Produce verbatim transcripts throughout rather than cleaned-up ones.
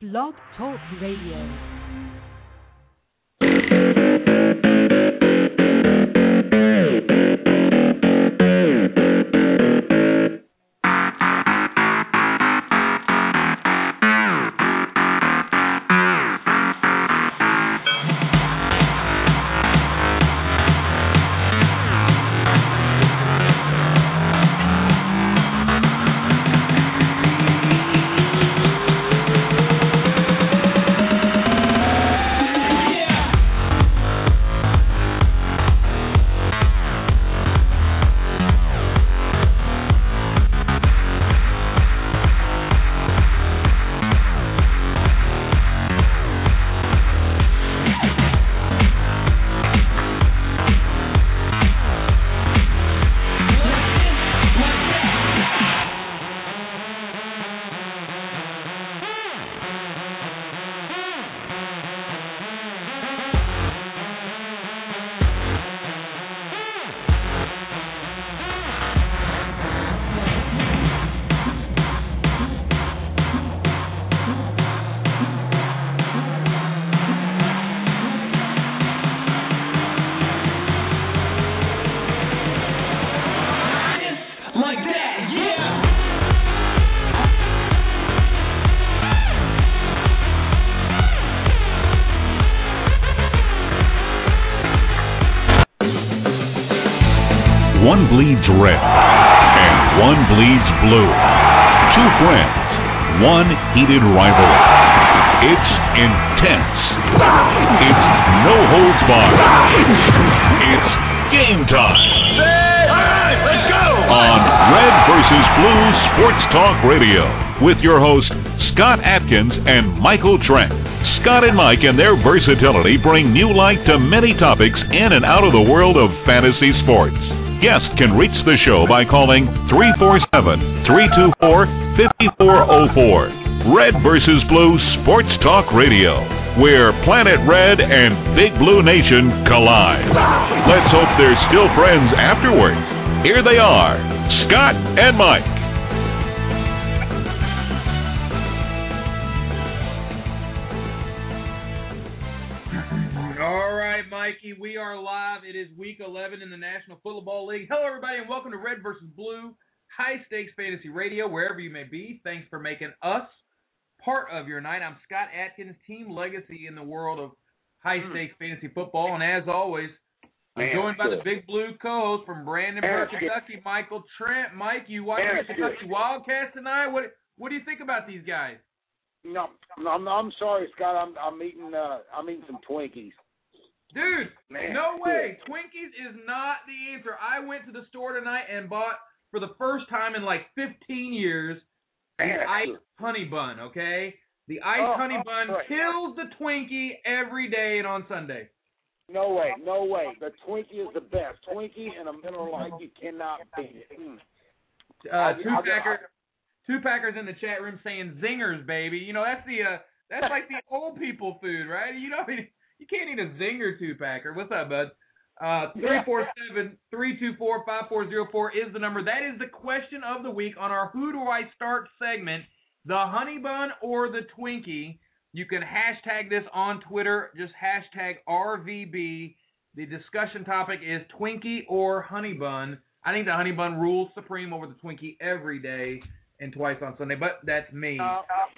Blog Talk Radio. One bleeds red, and one bleeds blue. Two friends, one heated rivalry. It's intense. It's no holds barred. It's game time. All right, let's go! On Red versus. Blue Sports Talk Radio with your hosts Scott Atkins and Michael Trent. Scott and Mike and their versatility bring new light to many topics in and out of the world of fantasy sports. Guests can reach the show by calling three four seven, three two four, five four zero four. Red versus. Blue Sports Talk Radio, where Planet Red and Big Blue Nation collide. Let's hope they're still friends afterwards. Here they are, Scott and Mike. Mikey, we are live. It is week eleven in the National Football League. Hello, everybody, and welcome to Red versus. Blue, high-stakes fantasy radio, wherever you may be. Thanks for making us part of your night. I'm Scott Atkins, team legacy in the world of high-stakes mm. fantasy football, and as always, I'm Man, joined by good. the Big Blue co-host from Brandenburg, Kentucky, Michael Trent. Mike, you watching the Kentucky Wildcats tonight? What What do you think about these guys? No, I'm, I'm sorry, Scott. I'm, I'm eating. Uh, I'm eating some Twinkies. Dude, Man, no way. Good. Twinkies is not the answer. I went to the store tonight and bought, for the first time in like fifteen years, the Man, iced good. honey bun, okay? The iced oh, honey oh, bun right. kills the Twinkie every day and on Sunday. No way, no way. The Twinkie is the best. Twinkie and a Miller Lite, you cannot beat it. Mm. Uh, two Packers, two Packers in the chat room saying zingers, baby. You know, that's the uh, that's like the old people food, right? You know, you can't eat a zinger two-packer. What's up, bud? Uh, three four seven, three two four, five four zero four is the number. That is the question of the week on our Who Do I Start segment, the honey bun or the Twinkie. You can hashtag this on Twitter. Just hashtag R V B. The discussion topic is Twinkie or honey bun. I think the honey bun rules supreme over the Twinkie every day and twice on Sunday, but that's me. Uh,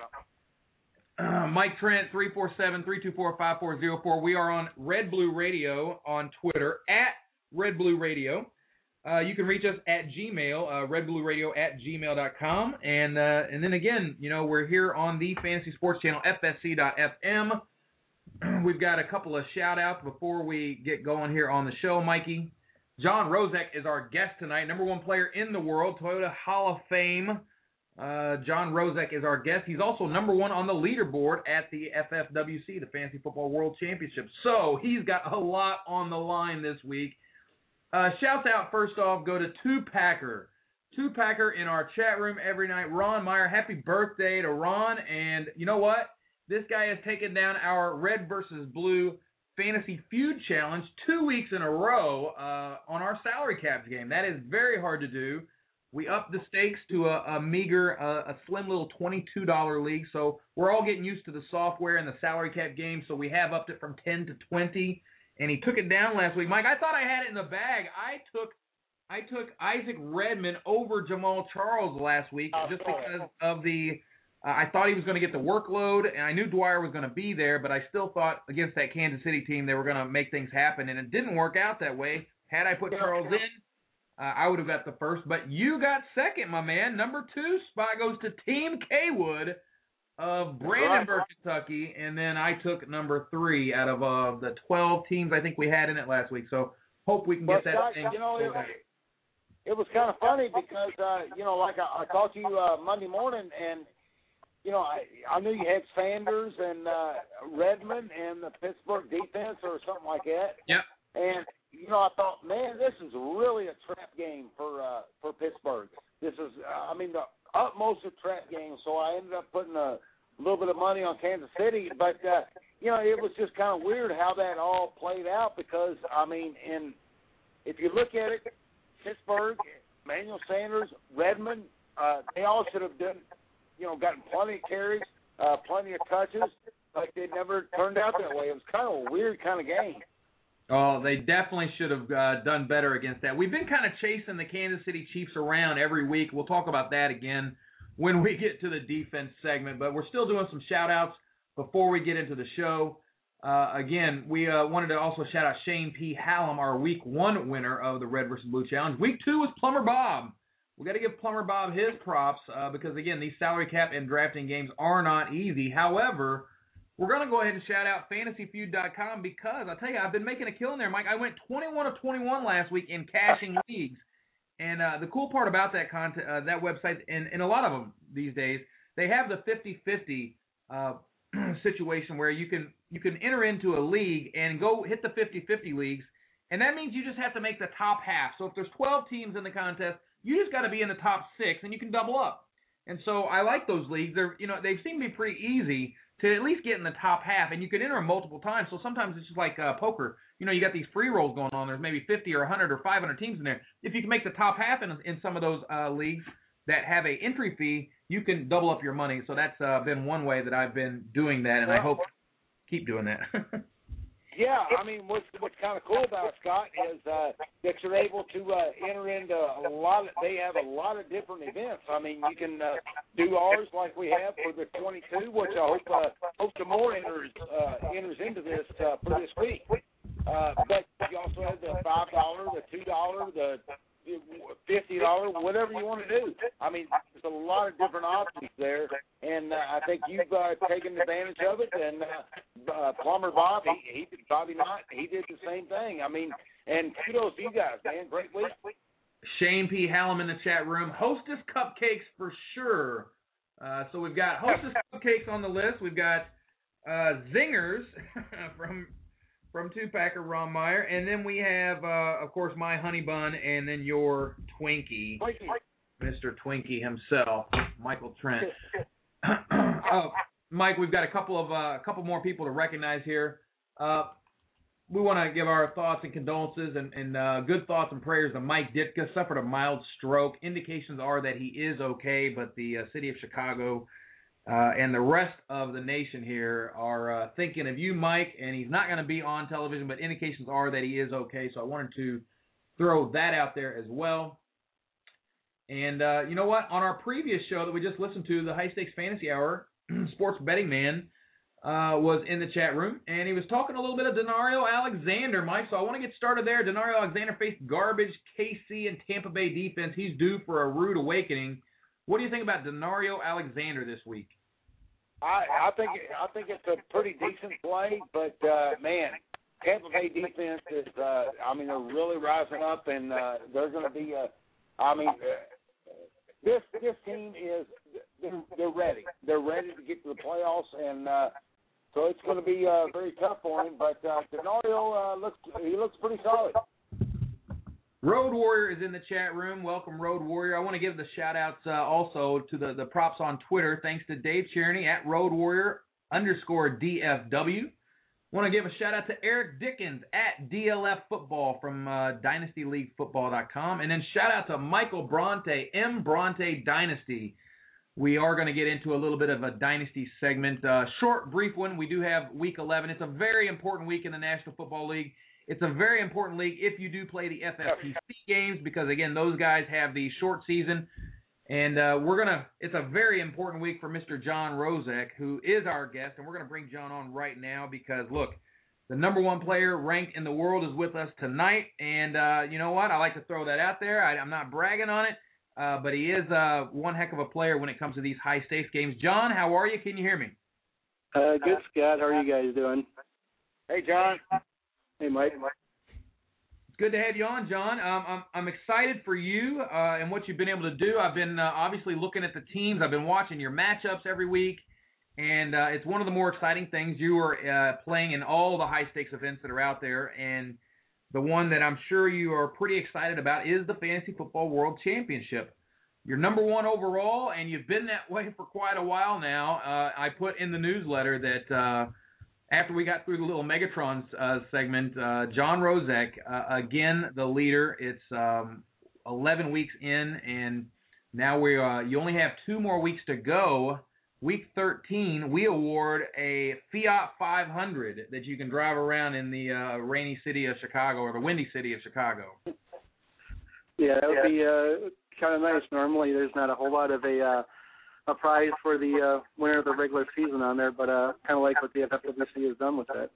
Uh, Mike Trent, three four seven, three two four, five four zero four. We are on Red Blue Radio on Twitter, at Red Blue Radio. Uh, you can reach us at Gmail, uh, redblueradio at gmail dot com. And uh, and then again, you know, we're here on the Fantasy Sports Channel, F S C dot F M. We've got a couple of shout-outs before we get going here on the show, Mikey. John Rozek is our guest tonight, number one player in the world, Toyota Hall of Fame. Uh, John Rozek is our guest. He's also number one on the leaderboard at the F F W C, the Fantasy Football World Championship. So he's got a lot on the line this week. Uh, shouts out, first off, go to Two-Packer. Two-Packer in our chat room every night. Ron Meyer, happy birthday to Ron. And you know what? This guy has taken down our Red versus. Blue Fantasy Feud Challenge two weeks in a row uh, on our salary caps game. That is very hard to do. we upped the stakes to a, a meager, uh, a slim little twenty-two dollar league. So we're all getting used to the software and the salary cap game. So we have upped it from ten to twenty, and he took it down last week. Mike, I thought I had it in the bag. I took I took Isaac Redmond over Jamal Charles last week just because of the uh, I thought he was going to get the workload, and I knew Dwyer was going to be there, but I still thought against that Kansas City team they were going to make things happen, and it didn't work out that way. Had I put Charles in, uh, I would have got the first, but you got second, my man. Number two spot goes to Team Kaywood of Brandenburg, Kentucky, and then I took number three out of uh, the twelve teams I think we had in it last week. So hope we can get but that Scott, thing. You know, it, it was kind of funny because, uh, you know, like I, I talked to you uh, Monday morning, and, you know, I, I knew you had Sanders and uh, Redmond and the Pittsburgh defense or something like that. Yep. And, you know, I thought, man, this is really a trap game for uh, for Pittsburgh. This is, uh, I mean, the utmost of trap game. So I ended up putting a little bit of money on Kansas City. But, uh, you know, it was just kind of weird how that all played out because, I mean, in if you look at it, Pittsburgh, Emmanuel Sanders, Redmond, uh, they all should have done, you know, gotten plenty of carries, uh, plenty of touches. Like they never turned out that way. It was kind of a weird kind of game. Oh, they definitely should have uh, done better against that. We've been kind of chasing the Kansas City Chiefs around every week. We'll talk about that again when we get to the defense segment, but we're still doing some shout-outs before we get into the show. Uh, again, we uh, wanted to also shout out Shane P. Hallam, our week one winner of the Red versus Blue Challenge. Week two was Plumber Bob. We got to give Plumber Bob his props uh, because, again, these salary cap and drafting games are not easy. However, we're going to go ahead and shout out fantasy feud dot com because, I'll tell you, I've been making a killing there, Mike. I went twenty-one of twenty-one last week in cashing leagues. And uh, the cool part about that content, uh, that website, and, and a lot of them these days, they have the fifty-fifty uh, situation where you can you can enter into a league and go hit the fifty-fifty leagues, and that means you just have to make the top half. So if there's twelve teams in the contest, you just got to be in the top six, and you can double up. And so I like those leagues. They're you know they seem to be pretty easy to at least get in the top half, and you can enter them multiple times. So sometimes it's just like uh, poker. You know, you got these free rolls going on. There's maybe fifty or one hundred or five hundred teams in there. If you can make the top half in in some of those uh, leagues that have a entry fee, you can double up your money. So that's uh, been one way that I've been doing that, and I hope keep doing that. Yeah, I mean, what's what's kind of cool about it, Scott, is uh, that you're able to uh, enter into a lot of. They have a lot of different events. I mean, you can uh, do ours like we have for the twenty-two, which I hope uh, hope some more enters uh, enters into this uh, for this week. Uh, but you also have the five dollar, the two dollar, the fifty dollar, whatever you want to do. I mean, there's a lot of different options there, and uh, I think you've uh, taken advantage of it. And uh, uh, Plumber Bob, he, he did, Bobby Knott, he did the same thing. I mean, and kudos to you guys, man. Great week. Shane P. Hallam in the chat room. Hostess Cupcakes for sure. Uh, so we've got Hostess Cupcakes on the list. We've got uh, Zingers from from two-packer Ron Meyer. And then we have, uh, of course, my Honey Bun and then your Twinkie, Twinkie. Mister Twinkie himself, Michael Trent. uh, Mike, we've got a couple of uh, a couple more people to recognize here. Uh, we want to give our thoughts and condolences and, and uh, good thoughts and prayers to Mike Ditka. Suffered a mild stroke. Indications are that he is okay, but the uh, city of Chicago uh, and the rest of the nation here are uh, thinking of you, Mike, and he's not going to be on television, but indications are that he is okay. So I wanted to throw that out there as well. And uh, you know what? On our previous show that we just listened to, the High Stakes Fantasy Hour, Sports Betting Man uh, was in the chat room, and he was talking a little bit of Denario Alexander, Mike. So I want to get started there. Denario Alexander faced garbage K C and Tampa Bay defense. He's due for a rude awakening. What do you think about Denario Alexander this week? I, I think I think it's a pretty decent play, but uh, man, Tampa Bay defense is. Uh, I mean, they're really rising up, and uh, they're going to be. Uh, I mean. Uh, This this team is they're, they're ready. They're ready to get to the playoffs, and uh, so it's going to be uh, very tough for him. But uh, Denario uh, looks he looks pretty solid. Road Warrior is in the chat room. Welcome, Road Warrior. I want to give the shout-outs uh, also to the, the props on Twitter. Thanks to Dave Cherney at Road Warrior underscore D F W. Want to give a shout-out to Eric Dickens at D L F Football from uh, dynasty league football dot com. And then shout-out to Michael Bronte, M. Bronte Dynasty. We are going to get into a little bit of a Dynasty segment. Uh, short, brief one. We do have Week eleven. It's a very important week in the National Football League. It's a very important league if you do play the F F P C games because, again, those guys have the short season. And uh, we're going to – it's a very important week for Mister John Rozek, who is our guest. And we're going to bring John on right now because, look, the number one player ranked in the world is with us tonight. And uh, you know what? I like to throw that out there. I, I'm not bragging on it, uh, but he is uh, one heck of a player when it comes to these high-stakes games. John, how are you? Can you hear me? Uh, good, Scott. How are you guys doing? Hey, John. Hey, Mike. It's good to have you on, John. Um, I'm I'm excited for you uh, and what you've been able to do. I've been uh, obviously looking at the teams. I've been watching your matchups every week, and uh, it's one of the more exciting things. You are uh, playing in all the high-stakes events that are out there, and the one that I'm sure you are pretty excited about is the Fantasy Football World Championship. You're number one overall, and you've been that way for quite a while now. Uh, I put in the newsletter that uh, after we got through the little Megatron uh, segment, uh, John Rozek, uh, again, the leader. It's um, eleven weeks in, and now we uh, you only have two more weeks to go. Week thirteen, we award a Fiat five hundred that you can drive around in the uh, rainy city of Chicago or the windy city of Chicago. Yeah, that would be uh, kind of nice. Normally, there's not a whole lot of a uh, a prize for the uh, winner of the regular season on there, but uh, kind of like what the F F W C has done with that.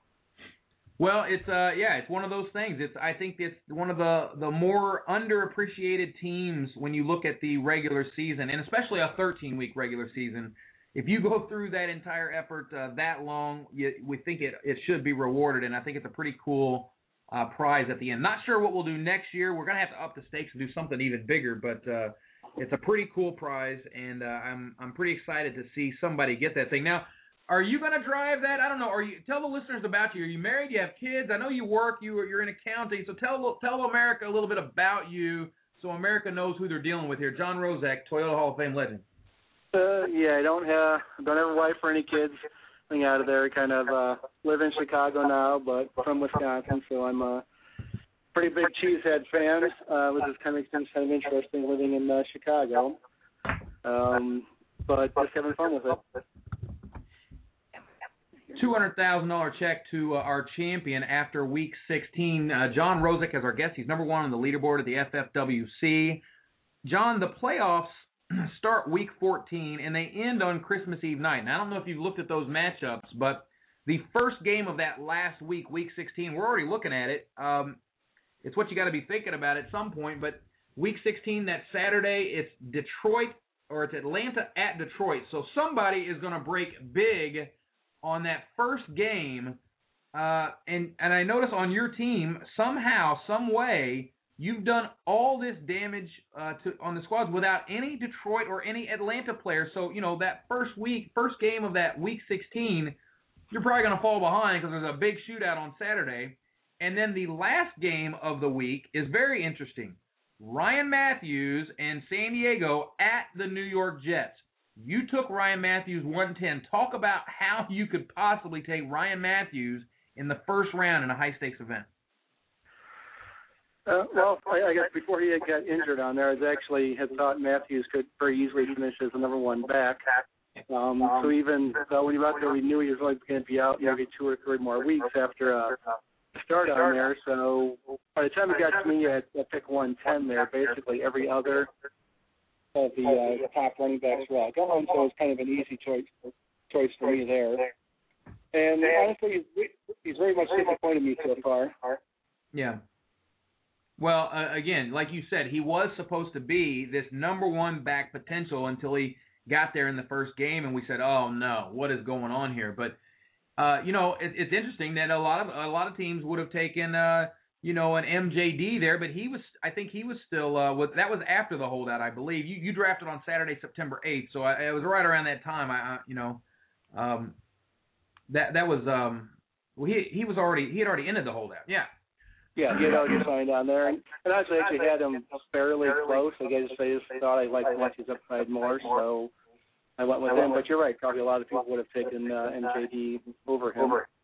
Well, it's uh, yeah, it's one of those things. It's I think it's one of the the more underappreciated teams when you look at the regular season, and especially a thirteen-week regular season. If you go through that entire effort uh, that long, you, we think it it should be rewarded, and I think it's a pretty cool uh, prize at the end. Not sure what we'll do next year. We're gonna have to up the stakes and do something even bigger, but uh, it's a pretty cool prize, and uh, I'm I'm pretty excited to see somebody get that thing. Now, are you going to drive that? I don't know. Are you tell the listeners about you? Are you married? Do you have kids? I know you work. You you're in accounting. So tell tell America a little bit about you, so America knows who they're dealing with here. John Rozek, Toyota Hall of Fame legend. Uh, yeah, I don't have don't have a wife or any kids. I'm out of there. Kind of uh, live in Chicago now, but from Wisconsin, so I'm a pretty big Cheesehead fan, uh, which is kind of kind of interesting living in uh, Chicago. Um, but just having fun with it. two hundred thousand dollars check to uh, our champion after Week sixteen. Uh, John Rozek as our guest. He's number one on the leaderboard at the F F W C. John, the playoffs start Week fourteen, and they end on Christmas Eve night. And I don't know if you've looked at those matchups, but the first game of that last week, Week sixteen, we're already looking at it. Um, it's what you got to be thinking about at some point. But Week sixteen, that Saturday, it's Detroit, or it's Atlanta at Detroit. So somebody is going to break big on that first game, uh, and, and I notice on your team, somehow, some way, you've done all this damage uh, to on the squads without any Detroit or any Atlanta players. So, you know, that first week, first game of that Week sixteen, you're probably going to fall behind because there's a big shootout on Saturday. And then the last game of the week is very interesting. Ryan Matthews and San Diego at the New York Jets. You took Ryan Matthews one ten. Talk about how you could possibly take Ryan Matthews in the first round in a high-stakes event. Uh, well, I, I guess before he had got injured on there, I was actually had thought Matthews could very easily finish as the number one back. Um, so even uh, when he was out there, we knew he was only going to be out maybe two or three more weeks after uh, the start on there. So by the time it got to me, I had to pick one ten there. Basically every other of the, uh, the top running backs were out gone, so it was kind of an easy choice choice for me there. And honestly, he's, he's very much disappointed me so far. Yeah. Well, uh, again, like you said, he was supposed to be this number one back potential until he got there in the first game, and we said, "Oh no, what is going on here?" But uh, you know, it, it's interesting that a lot of a lot of teams would have taken, uh, you know, an M J D there, but he was, I think he was still, uh, with, that was after the holdout, I believe. You you drafted on Saturday, September eighth, so I, it was right around that time. I, I you know, um, that that was, um, well, he he was already he had already ended the holdout, yeah. Yeah, he had already signed on there, and, and I actually actually had him fairly close. I guess I just thought I liked Matthews upside more, so I went with him. But you're right, probably a lot of people would have taken uh, M J D over him.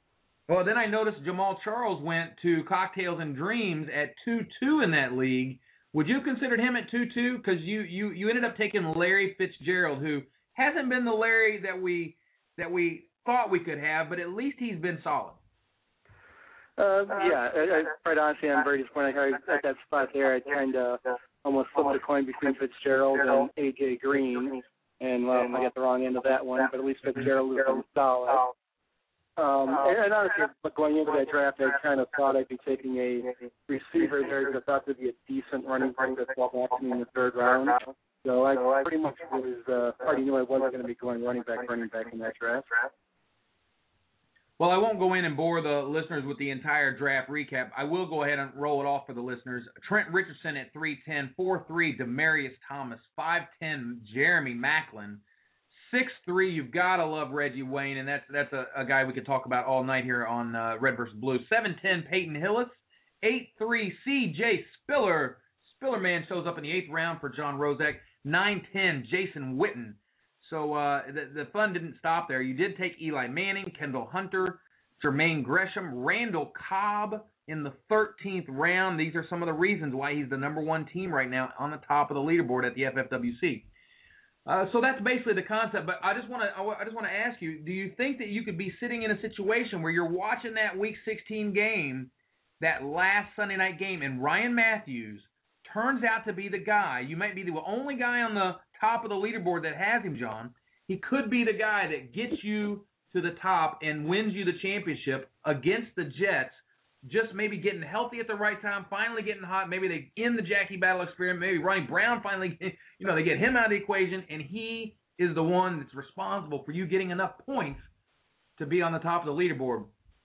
Well, then I noticed Jamal Charles went to Cocktails and Dreams at two two in that league. Would you have considered him at two two? Because you, you, you ended up taking Larry Fitzgerald, who hasn't been the Larry that we that we thought we could have, but at least he's been solid. Uh, yeah, I, I, quite honestly, I'm very disappointed. I, at that spot there, I kind of almost flipped a coin between Fitzgerald and A J Green, and well, I got the wrong end of that one, but at least Fitzgerald was solid. Um, and, and honestly, but going into that draft, I kind of thought I'd be taking a receiver there because I thought there'd be a decent running back that fell back to me in the third round. So I pretty much was uh, already knew I wasn't going to be going running back, running back in that draft. Well, I won't go in and bore the listeners with the entire draft recap. I will go ahead and roll it off for the listeners. Trent Richardson at three ten, four three, Demarius Thomas, five ten, Jeremy Maclin, six three, you've got to love Reggie Wayne, and that's that's a, a guy we could talk about all night here on uh, Red versus Blue. seven ten, Peyton Hillis, eight three, C J Spiller. Spiller man shows up in the eighth round for John Rozak. nine ten, Jason Witten. So uh, the, the fun didn't stop there. You did take Eli Manning, Kendall Hunter, Jermaine Gresham, Randall Cobb in the thirteenth round. These are some of the reasons why he's the number one team right now on the top of the leaderboard at the F F W C. Uh, so that's basically the concept. But I just want to I just want to ask you: do you think that you could be sitting in a situation where you're watching that Week sixteen game, that last Sunday night game, and Ryan Matthews turns out to be the guy? You might be the only guy on the top of the leaderboard that has him, John. He could be the guy that gets you to the top and wins you the championship against the Jets, just maybe getting healthy at the right time, finally getting hot. Maybe they end the Jackie Battle experiment. Maybe Ronnie Brown finally, you know, they get him out of the equation, and he is the one that's responsible for you getting enough points to be on the top of the leaderboard.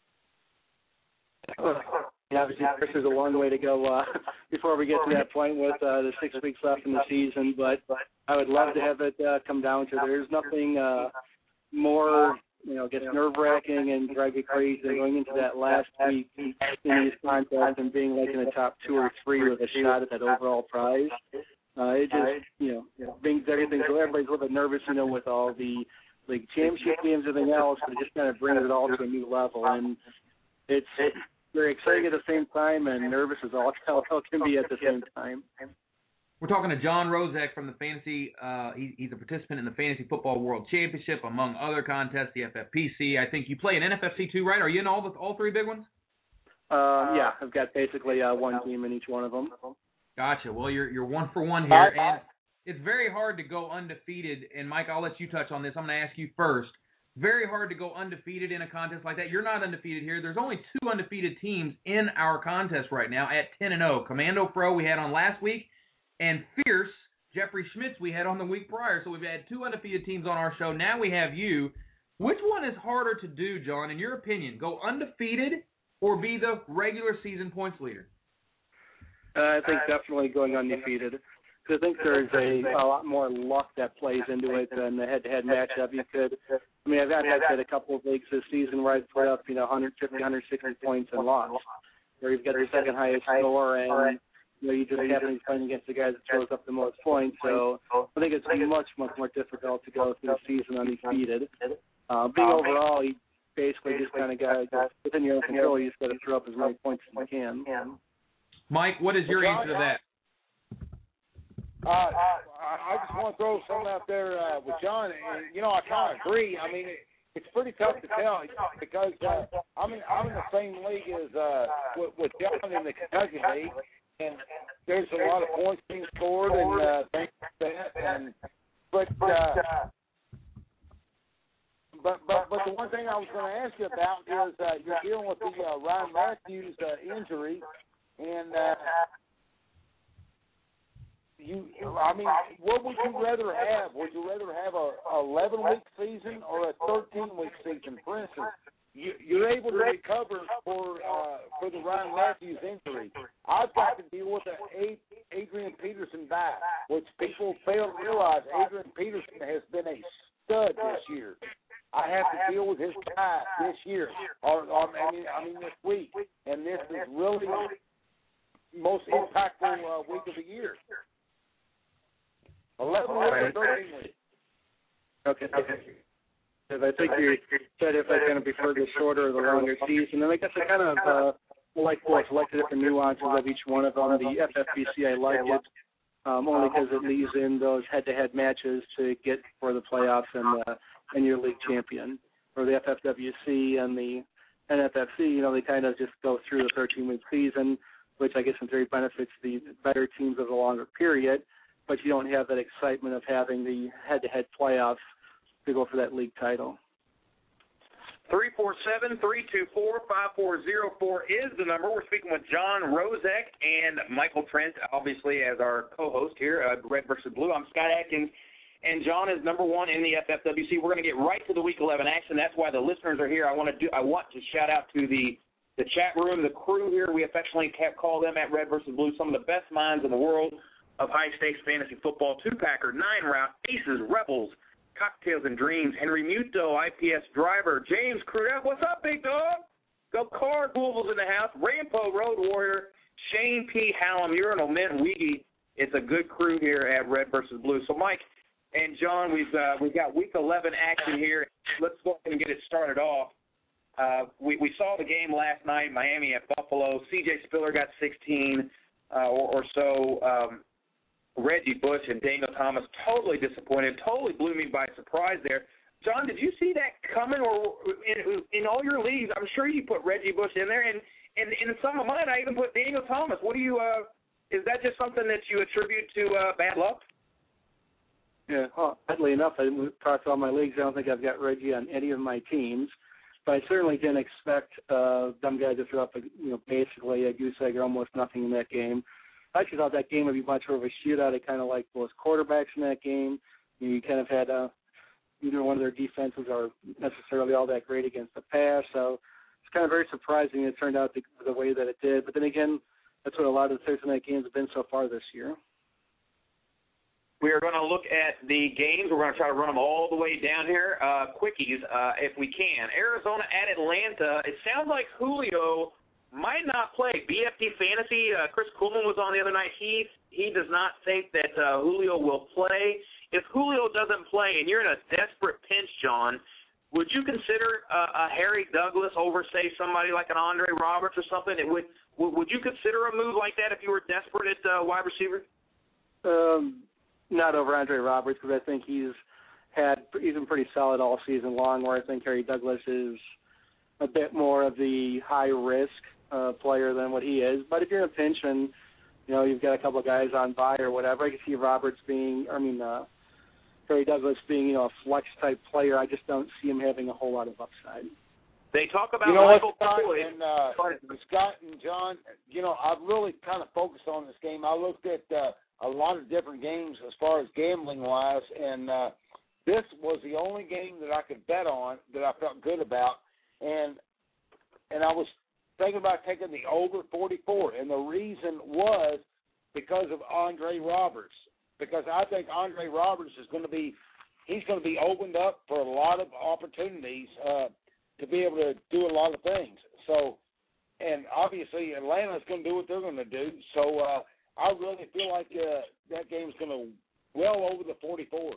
Yeah, obviously, Chris, there's a long way to go uh, before we get to that point with uh, the six weeks left in the season, but I would love to have it uh, come down to there's nothing uh, more, you know, gets nerve-wracking and drive you crazy than going into that last week in these contests and being like in the top two or three with a shot at that overall prize. Uh, it just, you know, brings everything, so everybody's a little bit nervous, you know, with all the league championship games and everything else, but it just kind of brings it all to a new level, and it's very exciting at the same time and nervous as all hell can be at the same time. We're talking to John Rozak from the Fantasy. Uh, he, he's a participant in the Fantasy Football World Championship, among other contests, the F F P C. I think you play in N F F C too, right? Are you in all the all three big ones? Uh, yeah, I've got basically uh, one team in each one of them. Gotcha. Well, you're you're one for one here, and it's very hard to go undefeated. And Mike, I'll let you touch on this. I'm going to ask you first. Very hard to go undefeated in a contest like that. You're not undefeated here. There's only two undefeated teams in our contest right now at ten and oh. Commando Pro we had on last week, and Fierce, Jeffrey Schmitz, we had on the week prior. So we've had two undefeated teams on our show. Now we have you. Which one is harder to do, John, in your opinion? Go undefeated or be the regular season points leader? Uh, I think definitely going undefeated. Because I think there's a, a lot more luck that plays into it than the head-to-head matchup. You could, I mean, I've had, I've had a couple of leagues this season where I've put up, you know, one fifty, one sixty points and lost, where you've got the second highest score and, you know, you just happen to be playing against the guy that throws up the most points. So I think it's much, much more difficult to go through the season undefeated. Uh, being overall, you basically just kind of got, within your own control, you just got to throw up as many points as you can. Mike, what is your answer to that? Uh, I just want to throw something out there uh, with John. And, you know, I kind of agree. I mean, it, it's pretty tough to tell because uh, I'm in I'm in the same league as uh, with, with John in the Kentucky League, and there's a lot of points being scored and uh, things like that. And but uh, but but but the one thing I was going to ask you about is uh, you're dealing with the uh, Ryan Matthews uh, injury, and. Uh, You, I mean, what would you rather have? Would you rather have a eleven-week season or a thirteen-week season? For instance, you, you're able to recover for uh, for the Ryan Matthews injury. I've got to deal with an Adrian Peterson back, which people fail to realize. Adrian Peterson has been a stud this year. I have to deal with his guy this year, or, or I mean, I mean this week, and this is really the most impactful uh, week of the year. eleven weeks or thirteen weeks. Okay. okay. I think you said if I kind of prefer the shorter or the longer season, and I guess I kind of uh, like both. I like the different nuances of each one of them. The F F B C, I like it um, only because it leaves in those head-to-head matches to get for the playoffs and uh, and your league champion. Or the F F W C and the N F F C, you know, they kind of just go through the thirteen-week season, which I guess in theory benefits the better teams of the longer period, but you don't have that excitement of having the head-to-head playoffs to go for that league title. three four seven, three two four, five four zero four is the number. We're speaking with John Rozek and Michael Trent, obviously, as our co-host here, uh, Red versus Blue. I'm Scott Atkins, and John is number one in the F F W C. We're going to get right to the Week eleven action. That's why the listeners are here. I want to do. I want to shout out to the, the chat room, the crew here. We affectionately call them at Red versus Blue, some of the best minds in the world of high-stakes fantasy football. Two-packer, nine-route, aces, rebels, Cocktails and Dreams, Henry Muto, I P S driver, James Crudell. What's up, big dog? Go Card, Louisville's in the house. Rampo, Road Warrior, Shane P. Hallam, Urinal, Mint, Weedy. It's a good crew here at Red versus Blue. So, Mike and John, we've uh, we've got Week eleven action here. Let's go ahead and get it started off. Uh, we, we saw the game last night, Miami at Buffalo. C J Spiller got sixteen uh, or, or so. Um, Reggie Bush and Daniel Thomas totally disappointed, totally blew me by surprise there. John, did you see that coming? Or in, in all your leagues, I'm sure you put Reggie Bush in there, and, and in some of mine, I even put Daniel Thomas. What do you? Uh, is that just something that you attribute to uh, bad luck? Yeah, well, oddly enough, I across all my leagues, I don't think I've got Reggie on any of my teams, but I certainly didn't expect uh, them guys to throw up, a, you know, basically a goose egg or almost nothing in that game. I actually thought that game would be much more of a shootout. I kind of liked both quarterbacks in that game. You, know, you kind of had uh, either one of their defenses are necessarily all that great against the pass. So it's kind of very surprising it turned out the, the way that it did. But then again, that's what a lot of the Thursday night games have been so far this year. We are going to look at the games. We're going to try to run them all the way down here. Uh, quickies, uh, if we can. Arizona at Atlanta. It sounds like Julio might not play. B F T Fantasy, uh, Chris Coolman was on the other night. He he does not think that uh, Julio will play. If Julio doesn't play and you're in a desperate pinch, John, would you consider uh, a Harry Douglas over, say, somebody like an Andre Roberts or something? It would, would you consider a move like that if you were desperate at uh, wide receiver? Um, not over Andre Roberts, because I think he's had he's been pretty solid all season long, where I think Harry Douglas is a bit more of the high-risk Uh, player than what he is. But if you're in a pinch and, you know, you've got a couple of guys on bye or whatever, I can see Roberts being, I mean, uh, Harry Douglas being, you know, a flex-type player. I just don't see him having a whole lot of upside. They talk about you know Michael what, Scott Floyd. and, uh, Scott and John, you know, I've really kind of focused on this game. I looked at uh, a lot of different games as far as gambling-wise, and uh, this was the only game that I could bet on that I felt good about. And and I was thinking about taking the over forty-four, and the reason was because of Andre Roberts. Because I think Andre Roberts is going to be, he's going to be opened up for a lot of opportunities uh, to be able to do a lot of things. So, and obviously Atlanta's going to do what they're going to do. So uh, I really feel like uh, that game's going to well over the forty-four.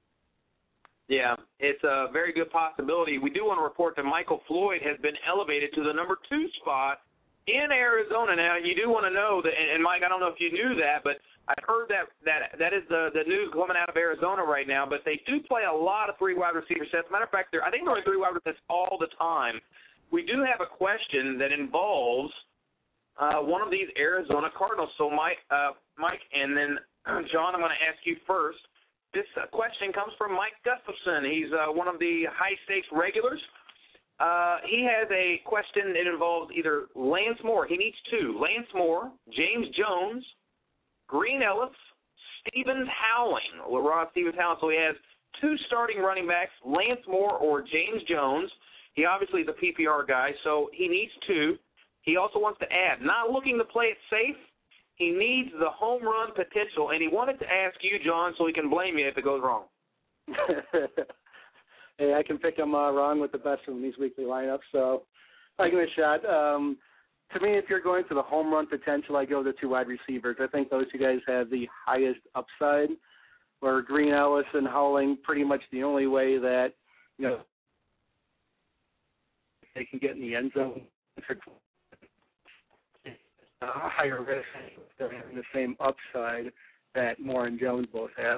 Yeah, it's a very good possibility. We do want to report that Michael Floyd has been elevated to the number two spot in Arizona. Now, you do want to know that, and Mike, I don't know if you knew that, but I heard that that that is the, the news coming out of Arizona right now, but they do play a lot of three wide receiver sets. Matter of fact, I think they're three wide receiver sets all the time. We do have a question that involves uh, one of these Arizona Cardinals. So, Mike, uh, Mike, and then John, I'm going to ask you first. This uh, question comes from Mike Gustafson. He's uh, one of the high-stakes regulars. Uh, he has a question that involves either Lance Moore. He needs two. Lance Moore, James Jones, Green Ellis, Stevens Howling. Well, Rob Stevens Howling. So he has two starting running backs, Lance Moore or James Jones. He obviously is a P P R guy, so he needs two. He also wants to add, not looking to play it safe, he needs the home run potential, and he wanted to ask you, John, so he can blame you if it goes wrong. Hey, I can pick him uh, wrong with the best of these weekly lineups, so I give it a shot. Um, to me, if you're going for the home run potential, I go with the two wide receivers. I think those two guys have the highest upside, where Green Ellis and Howling pretty much the only way that, you know, they can get in the end zone. A higher risk they're having the same upside that Moore and Jones both have.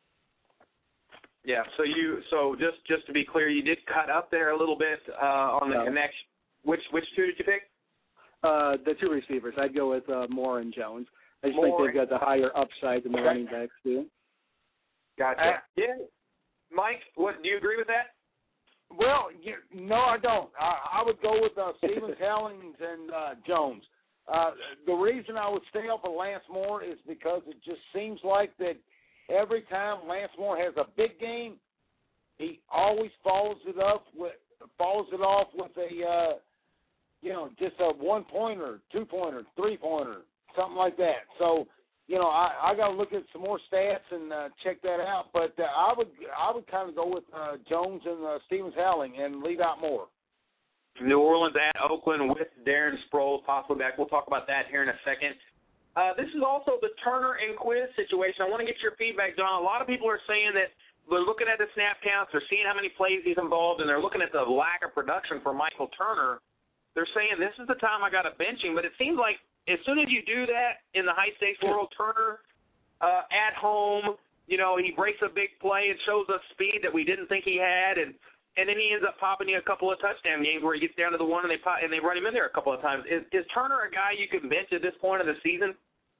Yeah. So you so just just to be clear, you did cut up there a little bit uh, on the no. connection. Which which two did you pick? Uh, the two receivers. I'd go with uh, Moore and Jones. I just Moore. think they've got the higher upside than the running backs do. Gotcha. Uh, yeah. Mike, what do you agree with that? Well, you, no, I don't. I, I would go with uh, Stevens, Hellings, and uh, Jones. Uh, the reason I would stay up with Lance Moore is because it just seems like that every time Lance Moore has a big game, he always follows it up with follows it off with a uh, you know just a one pointer, two pointer, three pointer, something like that. So you know I, I got to look at some more stats and uh, check that out. But uh, I would I would kind of go with uh, Jones and uh, Stevens, Howling and leave out Moore. New Orleans at Oakland with Darren Sproles possibly back. We'll talk about that here in a second. Uh, this is also the Turner and Quiz situation. I want to get your feedback, John. A lot of people are saying that they're looking at the snap counts, they're seeing how many plays he's involved, and they're looking at the lack of production for Michael Turner. They're saying this is the time I got to bench him, but it seems like as soon as you do that in the high-stakes world, Turner uh, at home, you know, he breaks a big play and shows us speed that we didn't think he had, and And then he ends up popping you a couple of touchdown games where he gets down to the one and they pop, and they run him in there a couple of times. Is, is Turner a guy you can bench at this point of the season?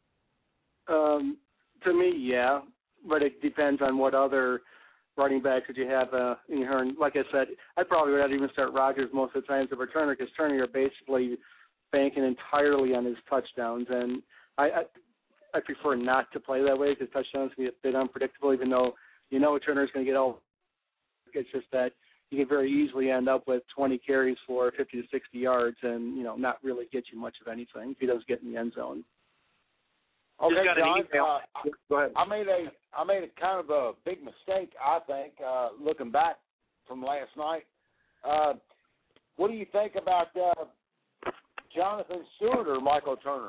Um, to me, yeah, but it depends on what other running backs that you have uh, in your hand. Like I said, I probably would not even start Rodgers most of the times over Turner because Turner, you're basically banking entirely on his touchdowns, and I, I, I prefer not to play that way because touchdowns can be a bit unpredictable. Even though you know Turner's going to get all, it's just that you can very easily end up with twenty carries for fifty to sixty yards and, you know, not really get you much of anything if he does get in the end zone. Okay, got John, an email. uh, Go ahead. I made a I made a kind of a big mistake, I think, uh, looking back from last night. Uh, what do you think about uh, Jonathan Stewart or Michael Turner?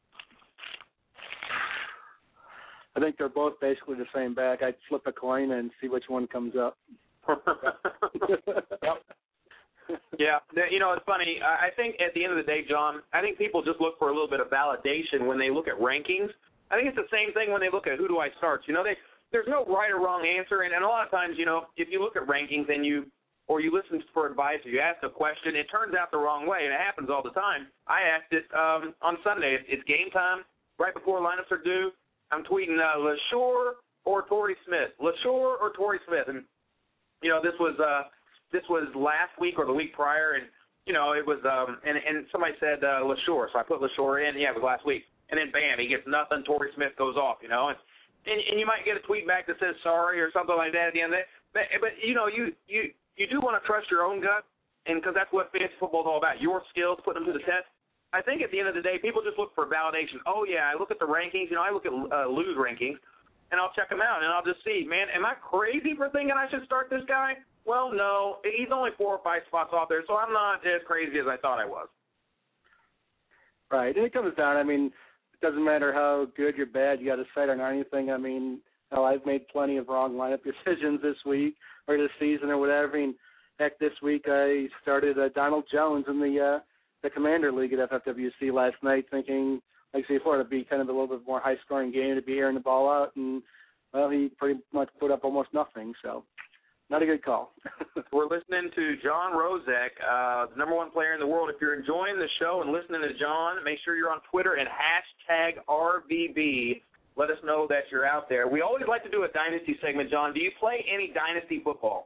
I think they're both basically the same back. I'd flip a coin and see which one comes up. Yep. Yeah, you know, it's funny. I think at the end of the day, John, I think people just look for a little bit of validation when they look at rankings. I think it's the same thing when they look at who do I start. You know, they, there's no right or wrong answer, and, and a lot of times, you know, if you look at rankings and you or you listen for advice or you ask a question, it turns out the wrong way, and it happens all the time. I asked it um, on Sunday. It's, it's game time, right before lineups are due. I'm tweeting uh, LaSure or Torrey Smith, LaSure or Torrey Smith, and you know, this was uh, this was last week or the week prior, and you know, it was um, and and somebody said uh, LaSure, so I put LaSure in. Yeah, it was last week, and then bam, he gets nothing. Torrey Smith goes off, you know, and, and and you might get a tweet back that says sorry or something like that at the end of it. But but you know, you you you do want to trust your own gut, and because that's what fantasy football is all about, your skills, putting them to the test. I think at the end of the day, people just look for validation. Oh yeah, I look at the rankings, you know, I look at uh, Lou's rankings. And I'll check him out, and I'll just see, man, am I crazy for thinking I should start this guy? Well, no. He's only four or five spots off there, so I'm not as crazy as I thought I was. Right. And it comes down, I mean, it doesn't matter how good or bad you got to cite on anything. I mean, hell, I've made plenty of wrong lineup decisions this week or this season or whatever. I mean, heck, this week I started uh, Donald Jones in the uh, the Commander League at F F W C last night thinking, like I say before, it'd be kind of a little bit more high-scoring game to be airing the ball out, and, well, he pretty much put up almost nothing, so not a good call. We're listening to John Rozek, uh, the number one player in the world. If you're enjoying the show and listening to John, make sure you're on Twitter and hashtag R V B. Let us know that you're out there. We always like to do a Dynasty segment, John. Do you play any Dynasty football?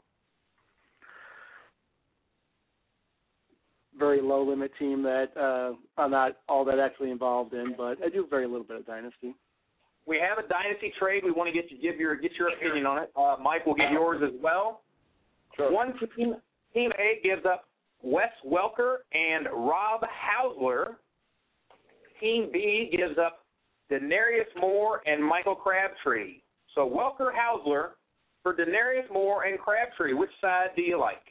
Very low-limit team that uh, I'm not all that actually involved in, but I do very little bit of Dynasty. We have a Dynasty trade. We want to get you give your get your opinion on it. Uh, Mike will get yours as well. Sure. One team, Team A gives up Wes Welker and Rob Hausler. Team B gives up Denarius Moore and Michael Crabtree. So Welker, Hausler for Denarius Moore and Crabtree. Which side do you like?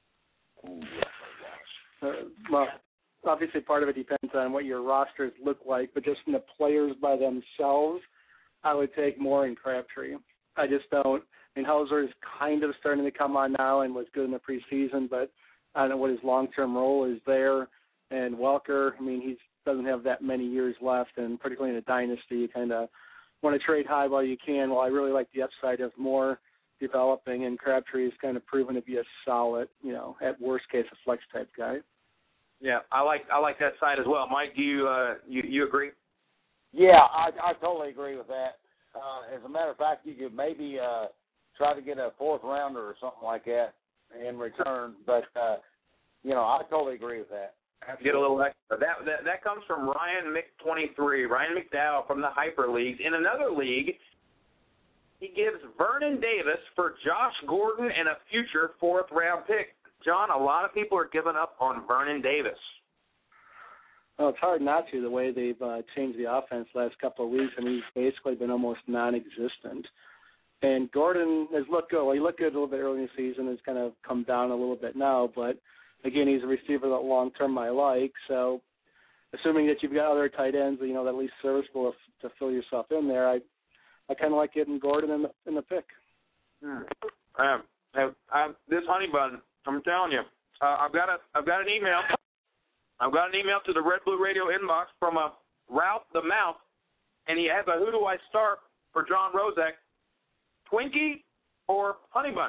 Uh, well, obviously part of it depends on what your rosters look like, but just from the players by themselves, I would take Moore and Crabtree. I just don't. I mean, Hauser is kind of starting to come on now and was good in the preseason, but I don't know what his long-term role is there. And Welker, I mean, he doesn't have that many years left, and particularly in a dynasty, you kind of want to trade high while you can. Well, I really like the upside of Moore developing, and Crabtree is kind of proven to be a solid, you know, at worst case, a flex type guy. Yeah, I like I like that side as well. Mike, do you uh, you you agree? Yeah, I, I totally agree with that. Uh, as a matter of fact, you could maybe uh, try to get a fourth rounder or something like that in return. But uh, you know, I totally agree with that. Get a little extra. That that that comes from Ryan Mc twenty-three, Ryan McDowell from the Hyper Leagues. In another league, he gives Vernon Davis for Josh Gordon and a future fourth round pick. John, a lot of people are giving up on Vernon Davis. Well, it's hard not to, the way they've uh, changed the offense the last couple of weeks. I mean, he's basically been almost non-existent. And Gordon has looked good. Well, he looked good a little bit early in the season. Has kind of come down a little bit now. But, again, he's a receiver that long-term I like. So, assuming that you've got other tight ends, you know, that at least serviceable to fill yourself in there, I I kind of like getting Gordon in the in the pick. Hmm. Um, I, I, this honey bun, I'm telling you, uh, I've got a I've got an email. I've got an email to the Red Blue Radio inbox from a Ralph the Mouth, and he has a who do I start for John Rozek, Twinkie or honey bun?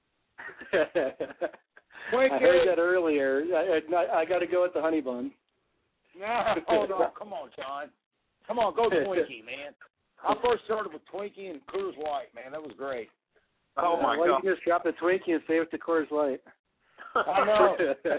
I heard that earlier. I, I, I got to go with the honey bun. No, oh no, come on, John. Come on, go Twinkie, man. I first started with Twinkie and Coors Light, man. That was great. Oh, my well, God. You just drop the Twinkie and save it to Coors Light. I know.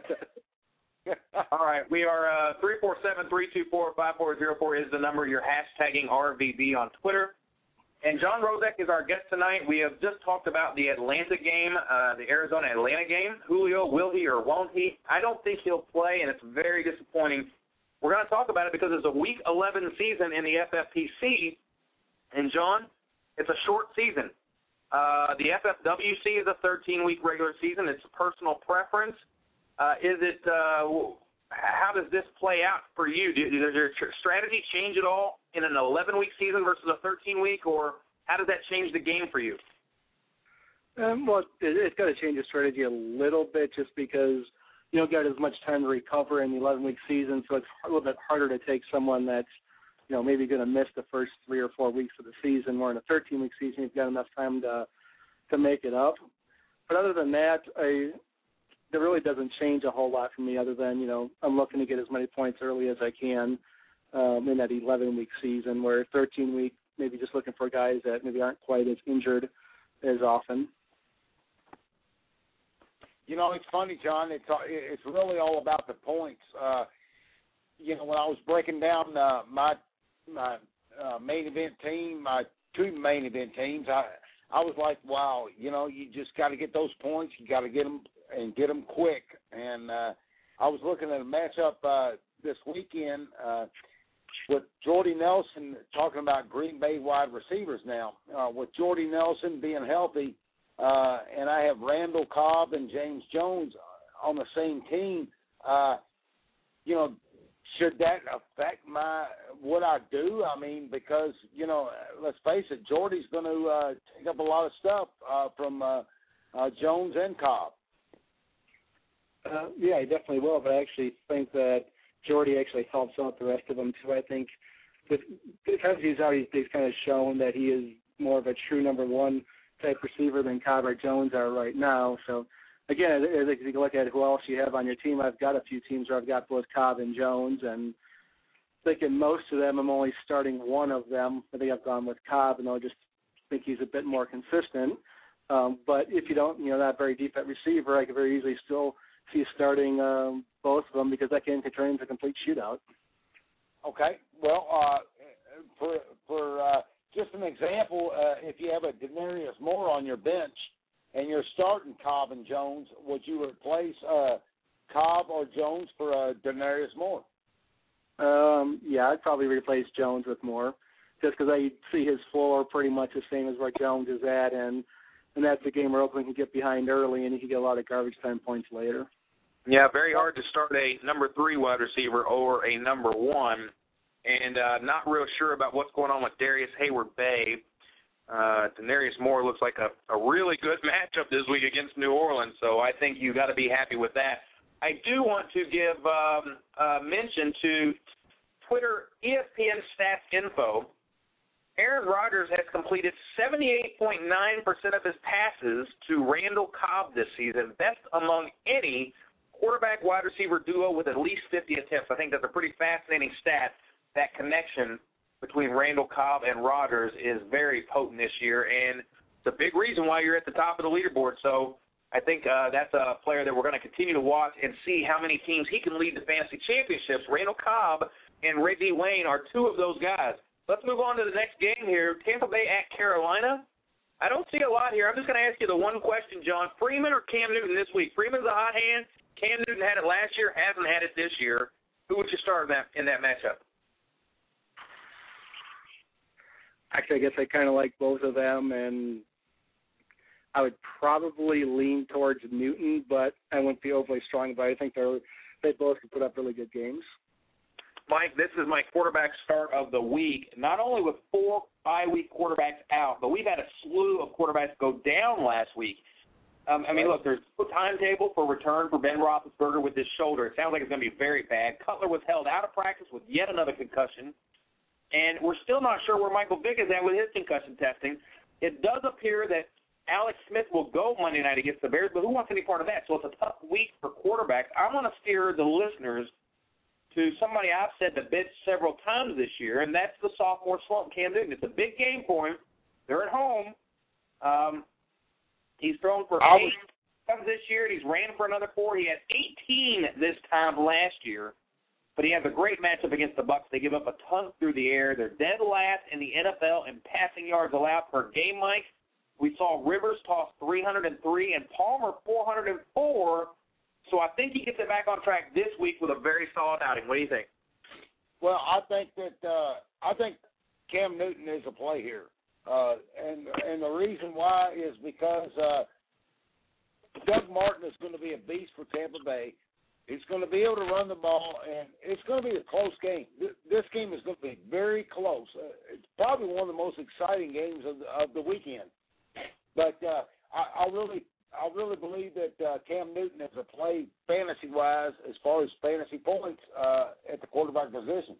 All right, we are uh, three four seven, three two four, five four zero four is the number. You're hashtagging R V B on Twitter. And John Rozek is our guest tonight. We have just talked about the Atlanta game, uh, the Arizona-Atlanta game. Julio, will he or won't he? I don't think he'll play, and it's very disappointing. We're going to talk about it because it's a Week eleven season in the F F P C. And, John, it's a short season. Uh, the F F W C is a thirteen-week regular season. It's a personal preference. Uh, is it? Uh, how does this play out for you? Do, does your strategy change at all in an eleven-week season versus a thirteen-week, or how does that change the game for you? Um, well, it, it's got to change the strategy a little bit just because you don't get as much time to recover in the eleven-week season, so it's a little bit harder to take someone that's, you know, maybe going to miss the first three or four weeks of the season. Where in a thirteen-week season, you've got enough time to to make it up. But other than that, I, it really doesn't change a whole lot for me other than, you know, I'm looking to get as many points early as I can um, in that eleven-week season, where thirteen-week, maybe just looking for guys that maybe aren't quite as injured as often. You know, it's funny, John. It's it's really all about the points. Uh, you know, when I was breaking down uh, my my uh, main event team, my two main event teams, I I was like, wow, you know, you just got to get those points. You got to get them and get them quick. And uh, I was looking at a matchup uh, this weekend uh, with Jordy Nelson, talking about Green Bay wide receivers now. Uh, with Jordy Nelson being healthy, uh, and I have Randall Cobb and James Jones on the same team, uh, you know, should that affect my what I do? I mean, because, you know, let's face it, Jordy's going to uh, take up a lot of stuff uh, from uh, uh, Jones and Cobb. Uh, yeah, he definitely will, but I actually think that Jordy actually helps out the rest of them, too. I think with, because he's already he's kind of shown that he is more of a true number one type receiver than Cobb or Jones are right now. So, again, if you look at who else you have on your team, I've got a few teams where I've got both Cobb and Jones, and thinking most of them I'm only starting one of them. I think I've gone with Cobb, and I just think he's a bit more consistent. Um, but if you don't, you know, not very deep at receiver, I could very easily still see starting um, both of them because that game could turn into a complete shootout. Okay. Well, uh, for for uh, just an example, uh, if you have a Denarius Moore on your bench and you're starting Cobb and Jones, would you replace uh, Cobb or Jones for uh, Denarius Moore? Um, yeah, I'd probably replace Jones with Moore just because I see his floor pretty much the same as where Jones is at, and, and that's a game where Oakland can get behind early and he can get a lot of garbage time points later. Yeah, very hard to start a number three wide receiver over a number one, and uh, not real sure about what's going on with Darius Hayward-Bay. Uh, Denarius Moore looks like a, a really good matchup this week against New Orleans, so I think you got to be happy with that. I do want to give um, uh, mention to Twitter E S P N Stats Info. Aaron Rodgers has completed seventy-eight point nine percent of his passes to Randall Cobb this season, best among any quarterback-wide receiver duo with at least fifty attempts. I think that's a pretty fascinating stat. That connection between Randall Cobb and Rodgers is very potent this year, and it's a big reason why you're at the top of the leaderboard. So I think uh, that's a player that we're going to continue to watch and see how many teams he can lead to fantasy championships. Randall Cobb and Reggie Wayne are two of those guys. Let's move on to the next game here, Tampa Bay at Carolina. I don't see a lot here. I'm just going to ask you the one question, John. Freeman or Cam Newton this week? Freeman's a hot hand. Cam Newton had it last year, hasn't had it this year. Who would you start in that, in that matchup? Actually, I guess I kind of like both of them, and I would probably lean towards Newton, but I wouldn't be overly strong about it. I think they're, they both can put up really good games. Mike, this is my quarterback start of the week, not only with four bye-week quarterbacks out, but we've had a slew of quarterbacks go down last week. Um, I mean, look, there's no timetable for return for Ben Roethlisberger with this shoulder. It sounds like it's going to be very bad. Cutler was held out of practice with yet another concussion, and we're still not sure where Michael Vick is at with his concussion testing. It does appear that Alex Smith will go Monday night against the Bears, but who wants any part of that? So it's a tough week for quarterbacks. I want to steer the listeners to somebody I've said the bit several times this year, and that's the sophomore slump, Cam Newton. It's a big game for him. They're at home. Um, he's thrown for eight times this year, and he's ran for another four. He had eighteen this time last year, but he has a great matchup against the Bucs. They give up a ton through the air. They're dead last in the N F L in passing yards allowed per game, Mike. We saw Rivers toss three hundred three and Palmer four hundred four. So I think he gets it back on track this week with a very solid outing. What do you think? Well, I think that uh, I think Cam Newton is a play here, uh, and and the reason why is because uh, Doug Martin is going to be a beast for Tampa Bay. He's going to be able to run the ball, and it's going to be a close game. This game is going to be very close. Uh, it's probably one of the most exciting games of the, of the weekend. But uh, I, I really. I really believe that uh, Cam Newton is a play fantasy-wise as far as fantasy points uh, at the quarterback position.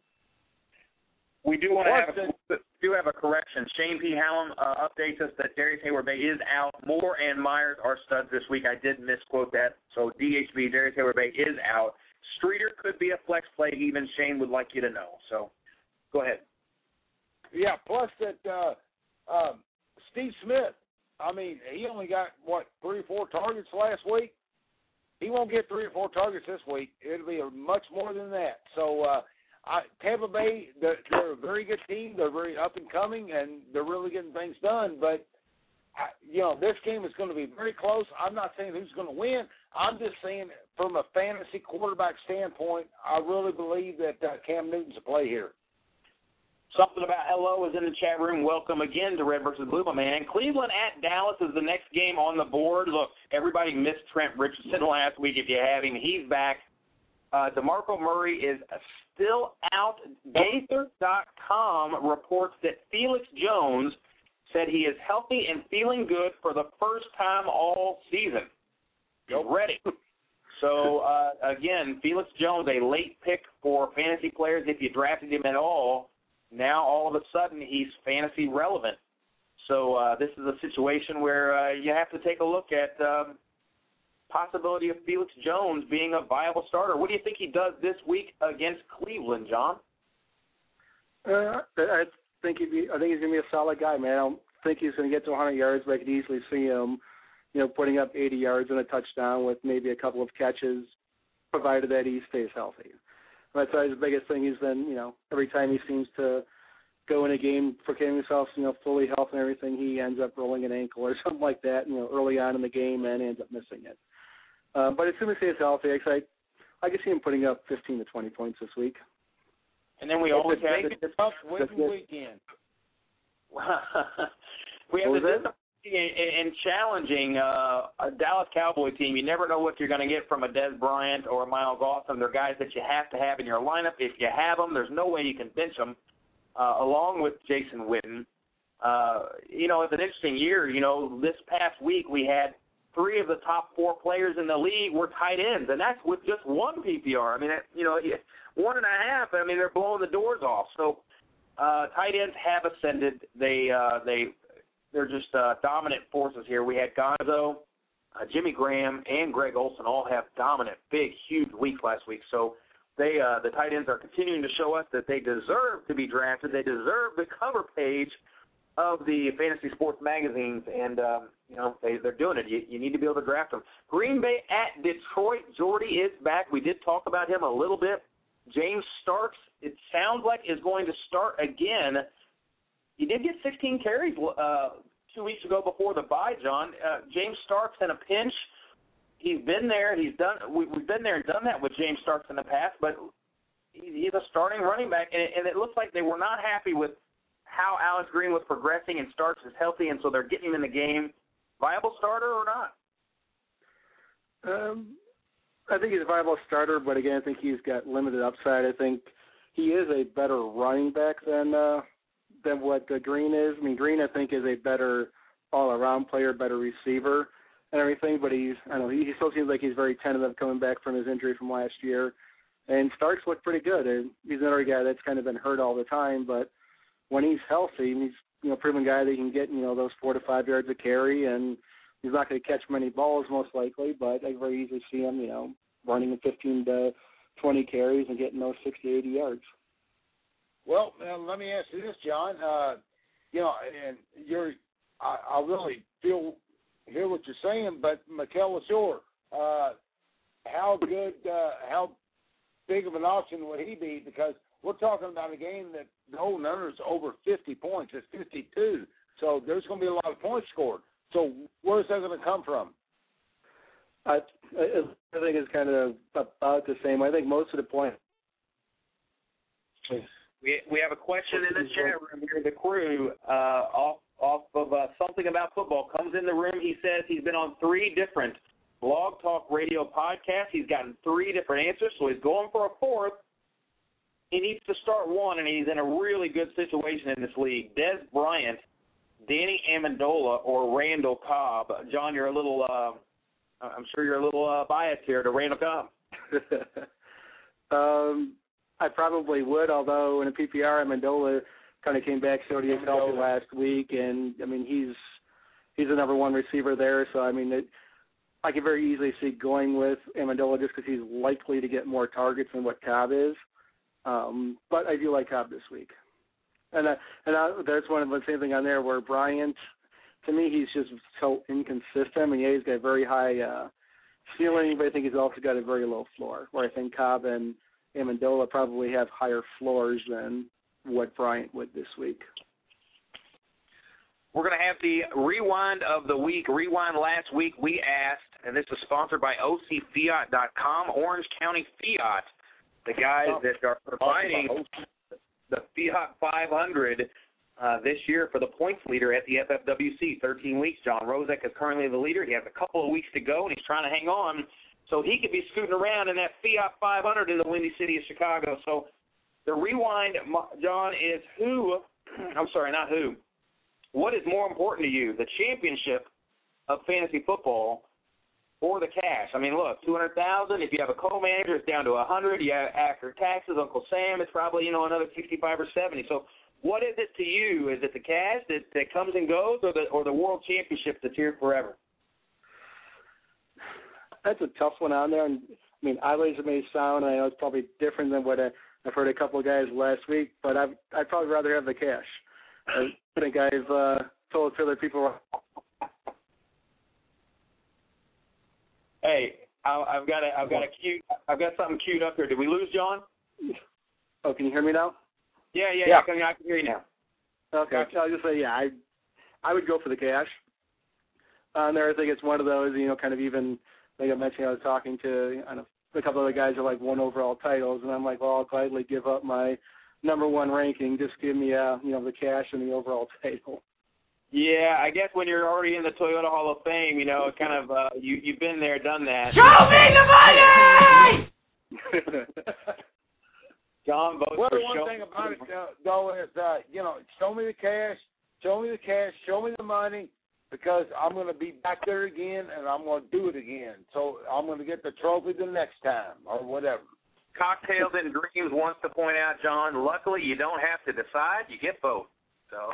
We do want to have a, do have a correction. Shane P. Hallam uh, updates us that Darius Heyward-Bey is out. Moore and Myers are studs this week. I did misquote that. So D H B, Darius Heyward-Bey is out. Streeter could be a flex play. Even Shane would like you to know. So go ahead. Yeah, plus that uh, uh, Steve Smith, I mean, he only got, what, three or four targets last week? He won't get three or four targets this week. It'll be a much more than that. So uh, I, Tampa Bay, they're, they're a very good team. They're very up and coming, and they're really getting things done. But, I, you know, this game is going to be very close. I'm not saying who's going to win. I'm just saying from a fantasy quarterback standpoint, I really believe that uh, Cam Newton's a play here. Something about hello is in the chat room. Welcome again to Red versus Blue, my man. Cleveland at Dallas is the next game on the board. Look, everybody missed Trent Richardson last week. If you have him, he's back. Uh, DeMarco Murray is still out. Gaither dot com reports that Felix Jones said he is healthy and feeling good for the first time all season. He's ready. So, uh, again, Felix Jones, a late pick for fantasy players if you drafted him at all. Now, all of a sudden, he's fantasy relevant. So uh, this is a situation where uh, you have to take a look at um, possibility of Felix Jones being a viable starter. What do you think he does this week against Cleveland, John? Uh, I think he'd be. I think he's going to be a solid guy, man. I don't think he's going to get to one hundred yards, but I could easily see him, you know, putting up eighty yards and a touchdown with maybe a couple of catches, provided that he stays healthy. That's always the biggest thing. He's been, you know, every time he seems to go in a game, proclaim himself, you know, fully healthy and everything, he ends up rolling an ankle or something like that, you know, early on in the game and ends up missing it. Uh, but as soon as he stays healthy, I, I can see him putting up fifteen to twenty points this week. And then we always have the tough winning weekend. we have the and challenging uh, a Dallas Cowboy team. You never know what you're going to get from a Dez Bryant or a Miles Austin. They're guys that you have to have in your lineup. If you have them, there's no way you can bench them, uh, along with Jason Witten. Uh, you know, it's an interesting year. You know, this past week we had three of the top four players in the league were tight ends, and that's with just one P P R. I mean, you know, one and a half. I mean, they're blowing the doors off. So uh, tight ends have ascended. They uh, they they're just uh, dominant forces here. We had Gonzo, uh, Jimmy Graham, and Greg Olsen all have dominant, big, huge weeks last week. So they uh, the tight ends are continuing to show us that they deserve to be drafted. They deserve the cover page of the fantasy sports magazines, and um, you know they, they're doing it. You, you need to be able to draft them. Green Bay at Detroit. Jordy is back. We did talk about him a little bit. James Starks, it sounds like, is going to start again. He did get sixteen carries uh, two weeks ago before the bye, John. Uh, James Starks in a pinch. He's been there. He's done. We, we've been there and done that with James Starks in the past, but he, he's a starting running back, and, and it looks like they were not happy with how Alex Green was progressing, and Starks is healthy, and so they're getting him in the game. Viable starter or not? Um, I think he's a viable starter, but again, I think he's got limited upside. I think he is a better running back than uh, than what uh, Green is. I mean, Green, I think, is a better all-around player, better receiver and everything, but he's, I don't know, he, he still seems like he's very tentative coming back from his injury from last year. And Starks looked pretty good, and he's another guy that's kind of been hurt all the time, but when he's healthy, he's, you know, proven guy that he can get, you know, those four to five yards of carry, and he's not going to catch many balls most likely, but I very easily see him, you know, running in fifteen to twenty carries and getting those sixty, eighty yards. Well, uh, let me ask you this, John. Uh, you know, and you're, I, I really feel hear what you're saying, but Mikel Leshoure, uh, how good, uh, how big of an option would he be? Because we're talking about a game that the whole number is over fifty points. It's fifty-two. So there's going to be a lot of points scored. So where's that going to come from? I, I think it's kind of about the same. I think most of the points. We we have a question in the chat room here. The crew uh, off off of uh, something about football comes in the room. He says he's been on three different Blog Talk Radio podcasts. He's gotten three different answers, so he's going for a fourth. He needs to start one, and he's in a really good situation in this league. Dez Bryant, Danny Amendola, or Randall Cobb. John, you're a little, uh, I'm sure you're a little uh, biased here to Randall Cobb. um, I probably would, although in a P P R, Amendola kind of came back, showed he was healthy last week, and, I mean, he's he's the number one receiver there, so, I mean, it, I could very easily see going with Amendola just because he's likely to get more targets than what Cobb is. Um, but I do like Cobb this week. And I, and I, there's one of the same thing on there where Bryant, to me, he's just so inconsistent. I mean, yeah, he's got a very high uh, ceiling, but I think he's also got a very low floor, where I think Cobb and Amendola probably have higher floors than what Bryant would this week. We're going to have the Rewind of the Week. Rewind last week we asked, and this is sponsored by O C Fiat dot com, Orange County Fiat, the guys that are providing the Fiat five hundred uh, this year for the points leader at the F F W C, thirteen weeks. John Rozek is currently the leader. He has a couple of weeks to go, and he's trying to hang on so he could be scooting around in that Fiat five hundred in the windy city of Chicago. So the Rewind, John, is who – I'm sorry, not who. What is more important to you, the championship of fantasy football or the cash? I mean, look, two hundred thousand dollars. If you have a co-manager, it's down to one hundred thousand dollars. You have, after taxes, Uncle Sam, it's probably, you know, another sixty-five or seventy. So what is it to you? Is it the cash that, that comes and goes, or the or the world championship that's here forever? That's a tough one on there. And I mean, Eileen may sound, I know it's probably different than what I, I've heard a couple of guys last week, but I've, I'd probably rather have the cash. I think I've uh, told other people. Hey, I, I've got a, I've got a cue, I've got something queued up here. Did we lose John? Oh, can you hear me now? Yeah, yeah, yeah. I, can, I can hear you now. Okay, gotcha. I'll just say, yeah, I, I would go for the cash. On there, I think it's one of those, you know, kind of even, like I mentioned, I was talking to I know, a couple of the guys who like won overall titles, and I'm like, well, I'll gladly give up my number one ranking. Just give me, uh, you know, the cash and the overall title. Yeah, I guess when you're already in the Toyota Hall of Fame, you know, kind of, uh, you, you've been there, done that. Show me the money! John votes well, for the one show- thing about it, uh, though, is, uh, you know, show me the cash, show me the cash, show me the money, because I'm going to be back there again, and I'm going to do it again. So I'm going to get the trophy the next time or whatever. Cocktails and Dreams wants to point out, John, luckily you don't have to decide. You get both. So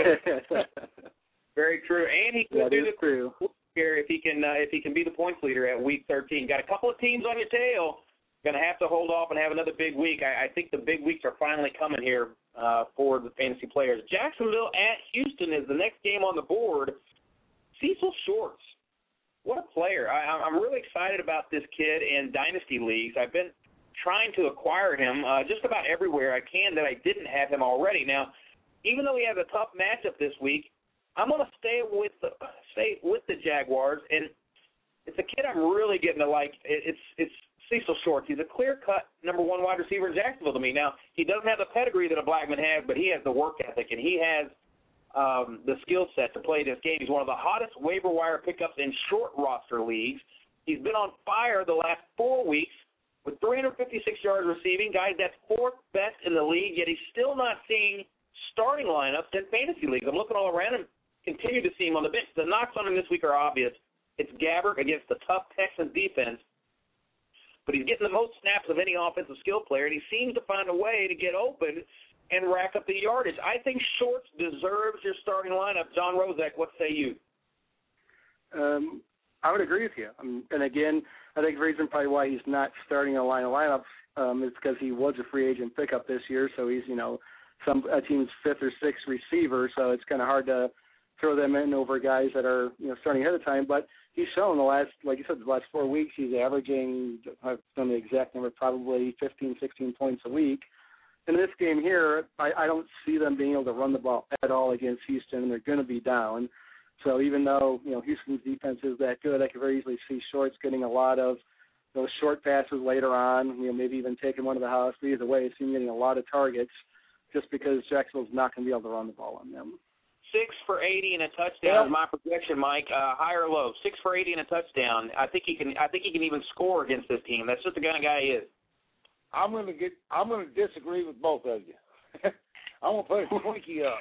very true. And he could that do is the true. here if he can uh, if he can be the points leader at week thirteen. Got a couple of teams on your tail. Going to have to hold off and have another big week. I, I think the big weeks are finally coming here uh, for the fantasy players. Jacksonville at Houston is the next game on the board. Cecil Shorts, what a player. I, I'm really excited about this kid in Dynasty Leagues. I've been trying to acquire him uh, just about everywhere I can that I didn't have him already. Now, even though he has a tough matchup this week, I'm going to stay with the stay with the Jaguars, and it's a kid I'm really getting to like. It, it's it's Cecil Shorts. He's a clear-cut number one wide receiver in Jacksonville to me. Now, he doesn't have the pedigree that a Blackman has, but he has the work ethic, and he has um, the skill set to play this game. He's one of the hottest waiver wire pickups in short roster leagues. He's been on fire the last four weeks with three hundred fifty-six yards receiving. Guys, that's fourth best in the league, yet he's still not seeing starting lineups in fantasy leagues. I'm looking all around him, continue to see him on the bench. The knocks on him this week are obvious. It's Gabbert against the tough Texans defense, but he's getting the most snaps of any offensive skill player, and he seems to find a way to get open and rack up the yardage. I think Shorts deserves your starting lineup. John Rozek, what say you? Um, I would agree with you. Um, and again, I think the reason probably why he's not starting a line of lineups um, is because he was a free agent pickup this year, so he's, you know, some a team's fifth or sixth receiver, so it's kind of hard to throw them in over guys that are, you know, starting ahead of time. But he's shown the last, like you said, the last four weeks, he's averaging, I've done the exact number, probably fifteen, sixteen points a week. In this game here, I, I don't see them being able to run the ball at all against Houston, and they're going to be down. So even though, you know, Houston's defense is that good, I could very easily see Shorts getting a lot of those short passes later on, you know, maybe even taking one to the house. But either way, I see him getting a lot of targets just because Jacksonville's not going to be able to run the ball on them. Six for eighty and a touchdown is my projection, Mike. Uh, high or low? Six for eighty and a touchdown. I think he can. I think he can even score against this team. That's just the kind of guy he is. I'm going to get. I'm going to disagree with both of you. I'm going to put a Twinkie up.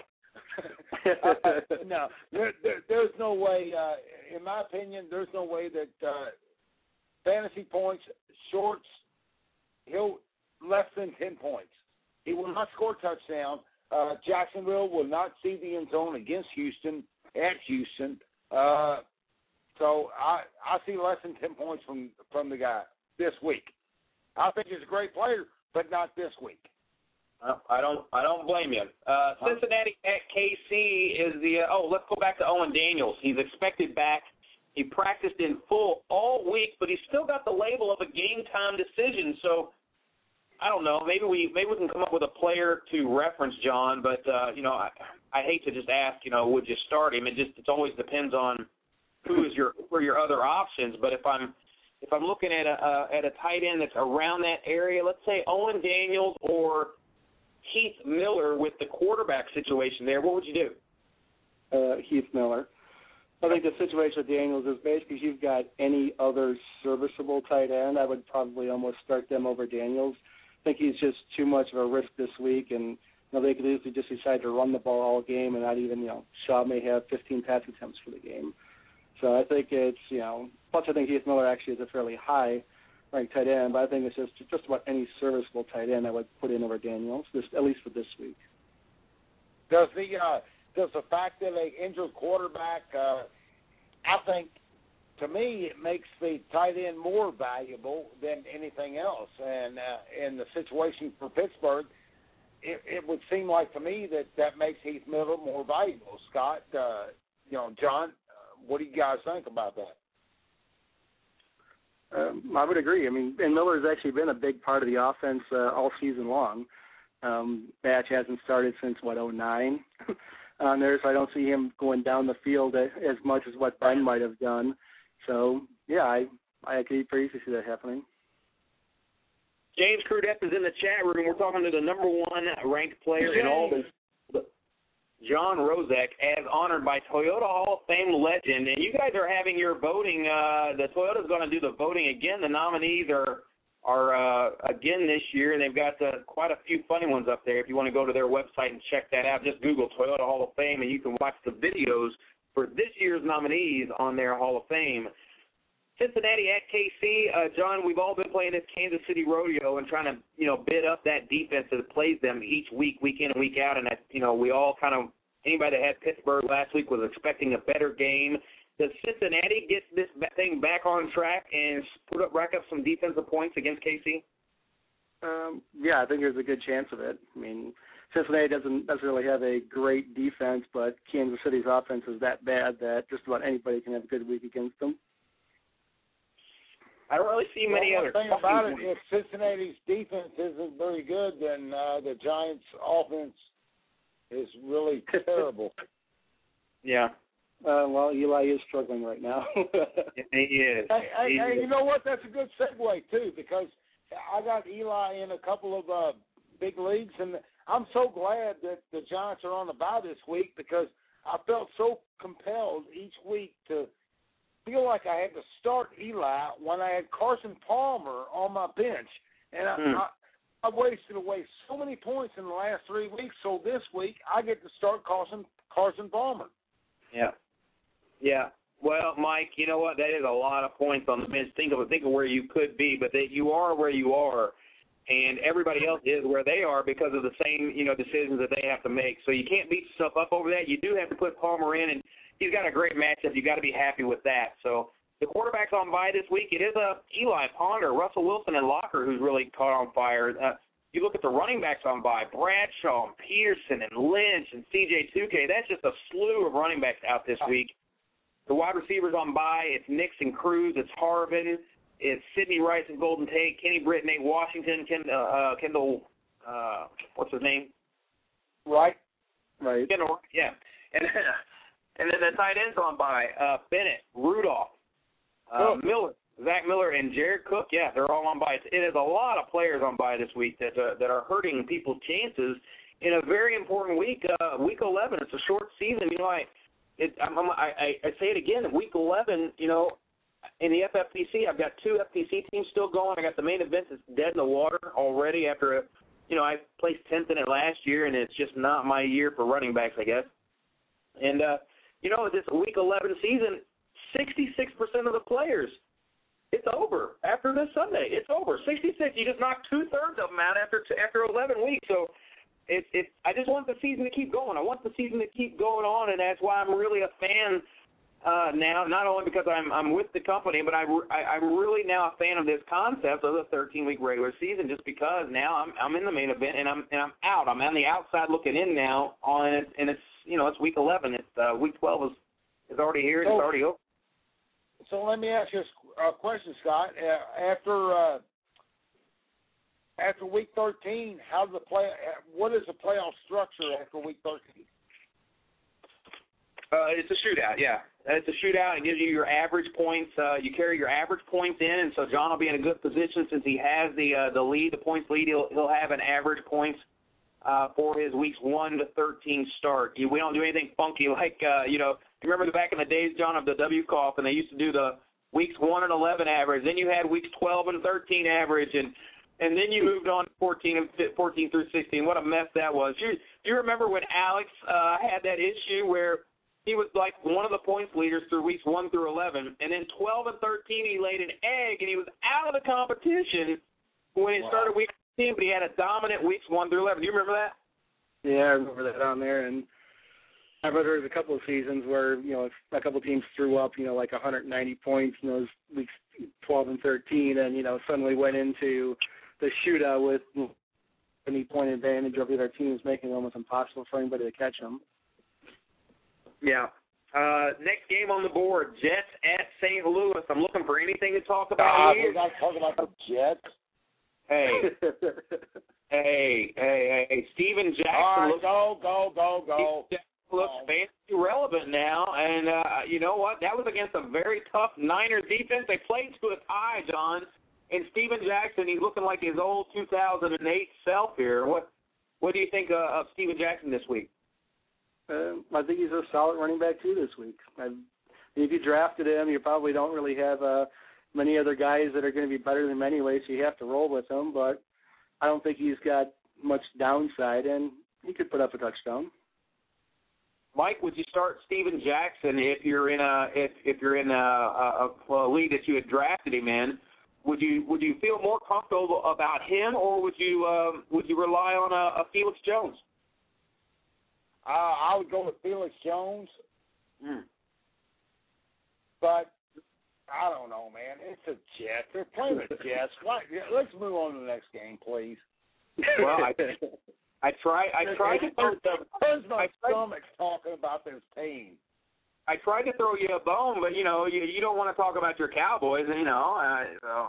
uh, no, there, there, there's no way. Uh, in my opinion, there's no way that uh, fantasy points, Shorts, he'll less than ten points. He will not score a touchdown. Uh, Jacksonville will not see the end zone against Houston at Houston. Uh, so I I see less than ten points from from the guy this week. I think he's a great player, but not this week. Uh, I don't I don't blame you. Uh, Cincinnati at K C is the uh, oh let's go back to Owen Daniels. He's expected back. He practiced in full all week, but he's still got the label of a game time decision. So I don't know. Maybe we maybe we can come up with a player to reference, John. But uh, you know, I, I hate to just ask. You know, would you start him? It just it always depends on who is your who are your other options. But if I'm if I'm looking at a uh, at a tight end that's around that area, let's say Owen Daniels or Heath Miller with the quarterback situation there, what would you do? Uh, Heath Miller. I think the situation with Daniels is basically if you've got any other serviceable tight end, I would probably almost start them over Daniels. I think he's just too much of a risk this week, and you know, they could easily just decide to run the ball all game and not even, you know, Shaw may have fifteen pass attempts for the game. So I think it's, you know, plus I think Heath Miller actually is a fairly high ranked tight end, but I think it's just just about any serviceable tight end I would put in over Daniels, this, at least for this week. Does the uh, does the fact that an injured quarterback, uh, I think, to me, it makes the tight end more valuable than anything else. And uh, in the situation for Pittsburgh, it, it would seem like to me that that makes Heath Miller more valuable. Scott, uh, you know, John, uh, what do you guys think about that? Um, I would agree. I mean, and Miller's actually been a big part of the offense uh, all season long. Um, Batch hasn't started since, what, oh nine on there, so I don't see him going down the field as much as what Ben might have done. So, yeah, I I could pretty easily see that happening. James Crudep is in the chat room. We're talking to the number one ranked player James. in all the John Rozek, as honored by Toyota Hall of Fame legend. And you guys are having your voting. Uh, the Toyota's going to do the voting again. The nominees are are uh, again this year, and they've got uh, quite a few funny ones up there. If you want to go to their website and check that out, just Google Toyota Hall of Fame, and you can watch the videos for this year's nominees on their Hall of Fame. Cincinnati at K C. Uh, John, we've all been playing this Kansas City rodeo and trying to, you know, bid up that defense that plays them each week, week in and week out. And, that, you know, we all kind of, anybody that had Pittsburgh last week was expecting a better game. Does Cincinnati get this thing back on track and put up, rack up some defensive points against K C? Um, yeah, I think there's a good chance of it. I mean, Cincinnati doesn't necessarily have a great defense, but Kansas City's offense is that bad that just about anybody can have a good week against them. I don't really see many well, other. The thing about it, if Cincinnati's defense isn't very good, then uh, the Giants' offense is really terrible. Yeah. Uh, well, Eli is struggling right now. He is. Hey, hey, he hey, is. you know what? That's a good segue, too, because I got Eli in a couple of uh, big leagues, and I'm so glad that the Giants are on the bye this week because I felt so compelled each week to feel like I had to start Eli when I had Carson Palmer on my bench. And I, mm. I, I wasted away so many points in the last three weeks, so this week I get to start Carson, Carson Palmer. Yeah. Yeah. Well, Mike, you know what? That is a lot of points on the bench. Think of think of where you could be, but that you are where you are, and everybody else is where they are because of the same, you know, decisions that they have to make. So you can't beat yourself up over that. You do have to put Palmer in, and he's got a great matchup. You got to be happy with that. So the quarterback's on bye this week. It is a Eli, Ponder, Russell Wilson, and Locker who's really caught on fire. Uh, you look at the running backs on bye, Bradshaw, and Peterson, and Lynch, and C J two K. That's just a slew of running backs out this week. The wide receivers on bye, it's Nix and Cruz, it's Harvin, it's Sidney Rice and Golden Tate, Kenny Britt, Nate Washington, Ken, uh, uh, Kendall, uh, what's his name? Right. Right. Kendall, yeah. And, and then the tight ends on bye, uh, Bennett, Rudolph, uh, oh. Miller, Zach Miller, and Jared Cook. Yeah, they're all on bye. It is a lot of players on bye this week that uh, that are hurting people's chances in a very important week, uh, week eleven. It's a short season. You know, I, it, I'm, I'm, I, I say it again, week eleven, you know, in the F F P C, I've got two F P C teams still going. I got the main event that's dead in the water already after, a, you know, I placed tenth in it last year, and it's just not my year for running backs, I guess. And, uh, you know, this week eleven season, sixty-six percent of the players, it's over after this Sunday. It's over. sixty-six. You just knocked two-thirds of them out after after eleven weeks. So it, it, I just want the season to keep going. I want the season to keep going on, and that's why I'm really a fan uh, now, not only because I'm I'm with the company, but I, I, I'm really now a fan of this concept of the thirteen-week regular season just because now I'm I'm in the main event, and I'm and I'm out. I'm on the outside looking in now, on it, and it's, you know, it's week eleven. It's uh, week twelve is, is already here. It's So, already over. So let me ask you a question, Scott. Uh, after uh, after week thirteen, how does the play? What is the playoff structure after week thirteen? Uh, it's a shootout, yeah. It's a shootout. It gives you your average points. Uh, you carry your average points in, and so John will be in a good position since he has the uh, the lead, the points lead. He'll he'll have an average points uh, for his weeks one to thirteen start. We don't do anything funky like uh, you know. You remember back in the days, John, of the W C O F, and they used to do the weeks one and eleven average. Then you had weeks twelve and thirteen average, and and then you moved on to fourteen and fourteen through sixteen. What a mess that was. Do you, do you remember when Alex uh, had that issue where he was like one of the points leaders through weeks one through eleven, and then twelve and thirteen he laid an egg, and he was out of the competition when it wow. started week fifteen, but he had a dominant weeks one through eleven. Do you remember that? Yeah, I remember that on there, and I remember there was a couple of seasons where, you know, a couple of teams threw up, you know, like one hundred ninety points in those weeks twelve and thirteen, and, you know, suddenly went into the shootout with any point advantage over the other teams, making it almost impossible for anybody to catch them. Yeah. Uh, next game on the board, Jets at Saint Louis. I'm looking for anything to talk about uh, here. We're not talking about the Jets. Hey, hey, hey, hey, Steven Jackson. All right, looks, go, go, go, go. looks oh. fancy relevant now, and uh, you know what? That was against a very tough Niners defense. They played to a tie, John. And Steven Jackson, he's looking like his old two thousand eight self here. What What do you think uh, of Steven Jackson this week? Uh, I think he's a solid running back, too, this week. I, if you drafted him, you probably don't really have uh, many other guys that are going to be better than him anyway, so you have to roll with him. But I don't think he's got much downside, and he could put up a touchdown. Mike, would you start Steven Jackson if you're in a if if you're in a, a, a league that you had drafted him in? Would you would you feel more comfortable about him, or would you um, would you rely on a, a Felix Jones? Uh, I would go with Felix Jones, Mm. but I don't know, man. It's a Jets. They're playing the Jets. Why, let's move on to the next game, please. Well, I I try I tried to throw Turns my I tried, stomach talking about this team. I tried to throw you a bone, but you know you you don't want to talk about your Cowboys, you know. Uh, so.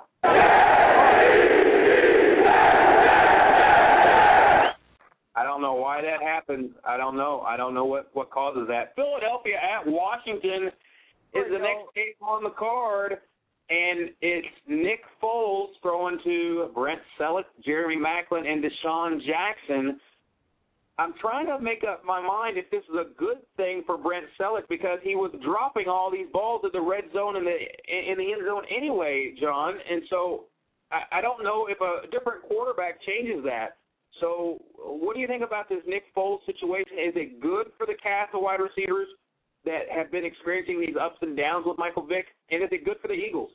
I don't know why that happens. I don't know. I don't know what, what causes that. Philadelphia at Washington is the next game on the card, and it's Nick Foles throwing to Brent Selleck, Jeremy Maclin, and Deshaun Jackson. I'm trying to make up my mind if this is a good thing for Brent Selleck because he was dropping all these balls in the red zone and the in the end zone anyway, John. And so I, I don't know if a different quarterback changes that. So what do you think about this Nick Foles situation? Is it good for the cast of wide receivers that have been experiencing these ups and downs with Michael Vick? And is it good for the Eagles?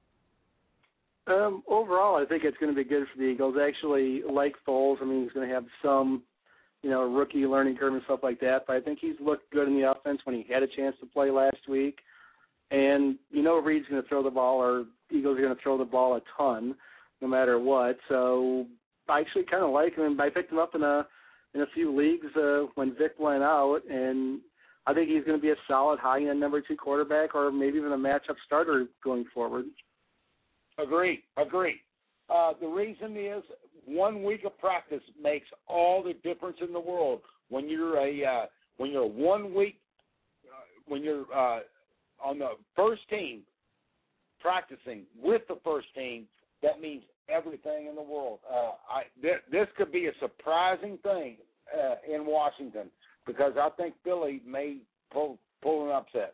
Um, overall, I think it's going to be good for the Eagles. Actually, like Foles, I mean, he's going to have some, you know, rookie learning curve and stuff like that. But I think he's looked good in the offense when he had a chance to play last week. And you know Reed's going to throw the ball, or Eagles are going to throw the ball a ton, no matter what. So I actually kind of like him. I picked him up in a in a few leagues uh, when Vic went out, and I think he's going to be a solid high-end number two quarterback, or maybe even a matchup starter going forward. Agree, agree. Uh, the reason is one week of practice makes all the difference in the world. When you're a uh, when you're one week uh, when you're uh, on the first team practicing with the first team, that means everything in the world. Uh, I th- this could be a surprising thing uh, in Washington because I think Philly may pull pull an upset.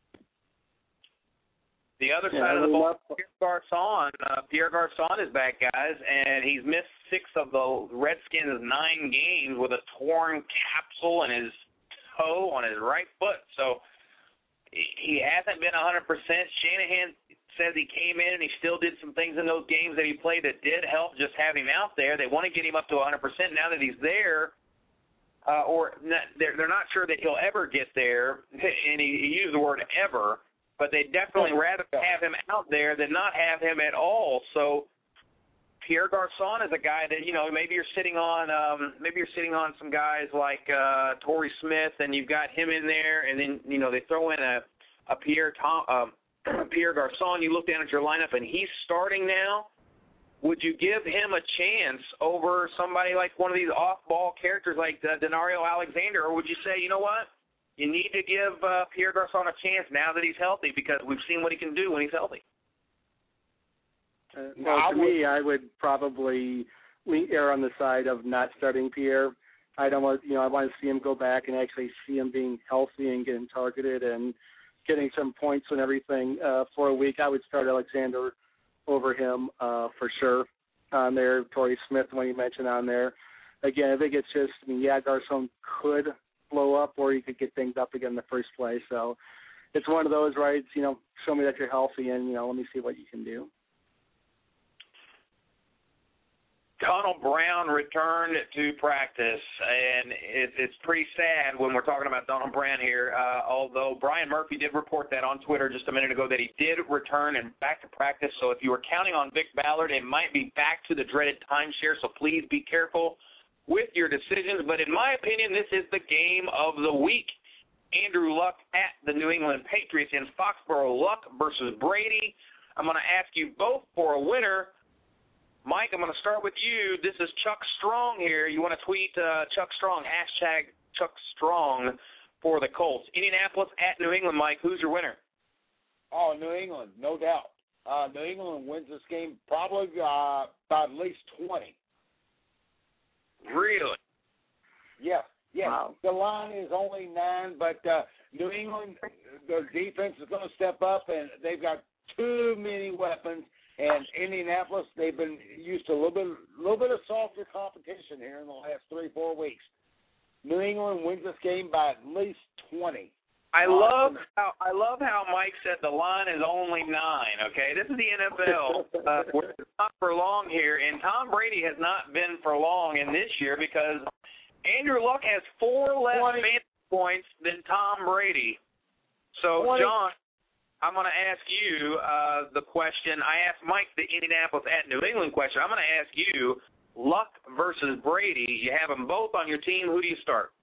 The other yeah, side of the we ball, love- Pierre Garçon. Uh, Pierre Garçon is back, guys, and he's missed six of the Redskins' nine games with a torn capsule in his toe on his right foot. So he hasn't been one hundred percent. Shanahan says he came in and he still did some things in those games that he played that did help just have him out there. They want to get him up to one hundred percent now that he's there, uh, or not, they're, they're not sure that he'll ever get there, and he, he used the word ever, but they'd definitely rather have him out there than not have him at all. So Pierre Garçon is a guy that, you know, maybe you're sitting on um, maybe you're sitting on some guys like uh, Torrey Smith, and you've got him in there, and then, you know, they throw in a, a Pierre Tom, um, Pierre Garçon. You look down at your lineup, and he's starting now. Would you give him a chance over somebody like one of these off-ball characters like uh, Denario Alexander, or would you say, you know what, you need to give uh, Pierre Garçon a chance now that he's healthy because we've seen what he can do when he's healthy? Uh, well, to me, I would probably err on the side of not starting Pierre. I don't want, you know, I want to see him go back and actually see him being healthy and getting targeted and getting some points and everything uh, for a week. I would start Alexander over him uh, for sure on there. Torrey Smith, the one you mentioned on there. Again, I think it's just, I mean, yeah, Garçon could blow up or you could get things up again in the first place. So it's one of those, right? You know, show me that you're healthy and, you know, let me see what you can do. Donald Brown returned to practice, and it, it's pretty sad when we're talking about Donald Brown here, uh, although Brian Murphy did report that on Twitter just a minute ago that he did return and back to practice. So if you were counting on Vic Ballard, it might be back to the dreaded timeshare, so please be careful with your decisions. But in my opinion, this is the game of the week. Andrew Luck at the New England Patriots in Foxborough. Luck versus Brady. I'm going to ask you both for a winner. Mike, I'm going to start with you. This is Chuck Strong here. You want to tweet uh, Chuck Strong, hashtag Chuck Strong for the Colts. Indianapolis at New England, Mike. Who's your winner? Oh, New England, no doubt. Uh, New England wins this game probably uh, by at least twenty. Really? Yeah, yeah. Wow. The line is only nine, but uh, New England, their defense is going to step up, and they've got too many weapons. And Indianapolis, they've been used to a little bit, little bit of softer competition here in the last three, four weeks. New England wins this game by at least twenty. I love how I love how Mike said the line is only nine. Okay, this is the N F L. Uh, we're not for long here, and Tom Brady has not been for long in this year because Andrew Luck has four less fantasy points than Tom Brady. So, twenty. John, I'm going to ask you uh, the question. I asked Mike the Indianapolis at New England question. I'm going to ask you, Luck versus Brady. You have them both on your team. Who do you start?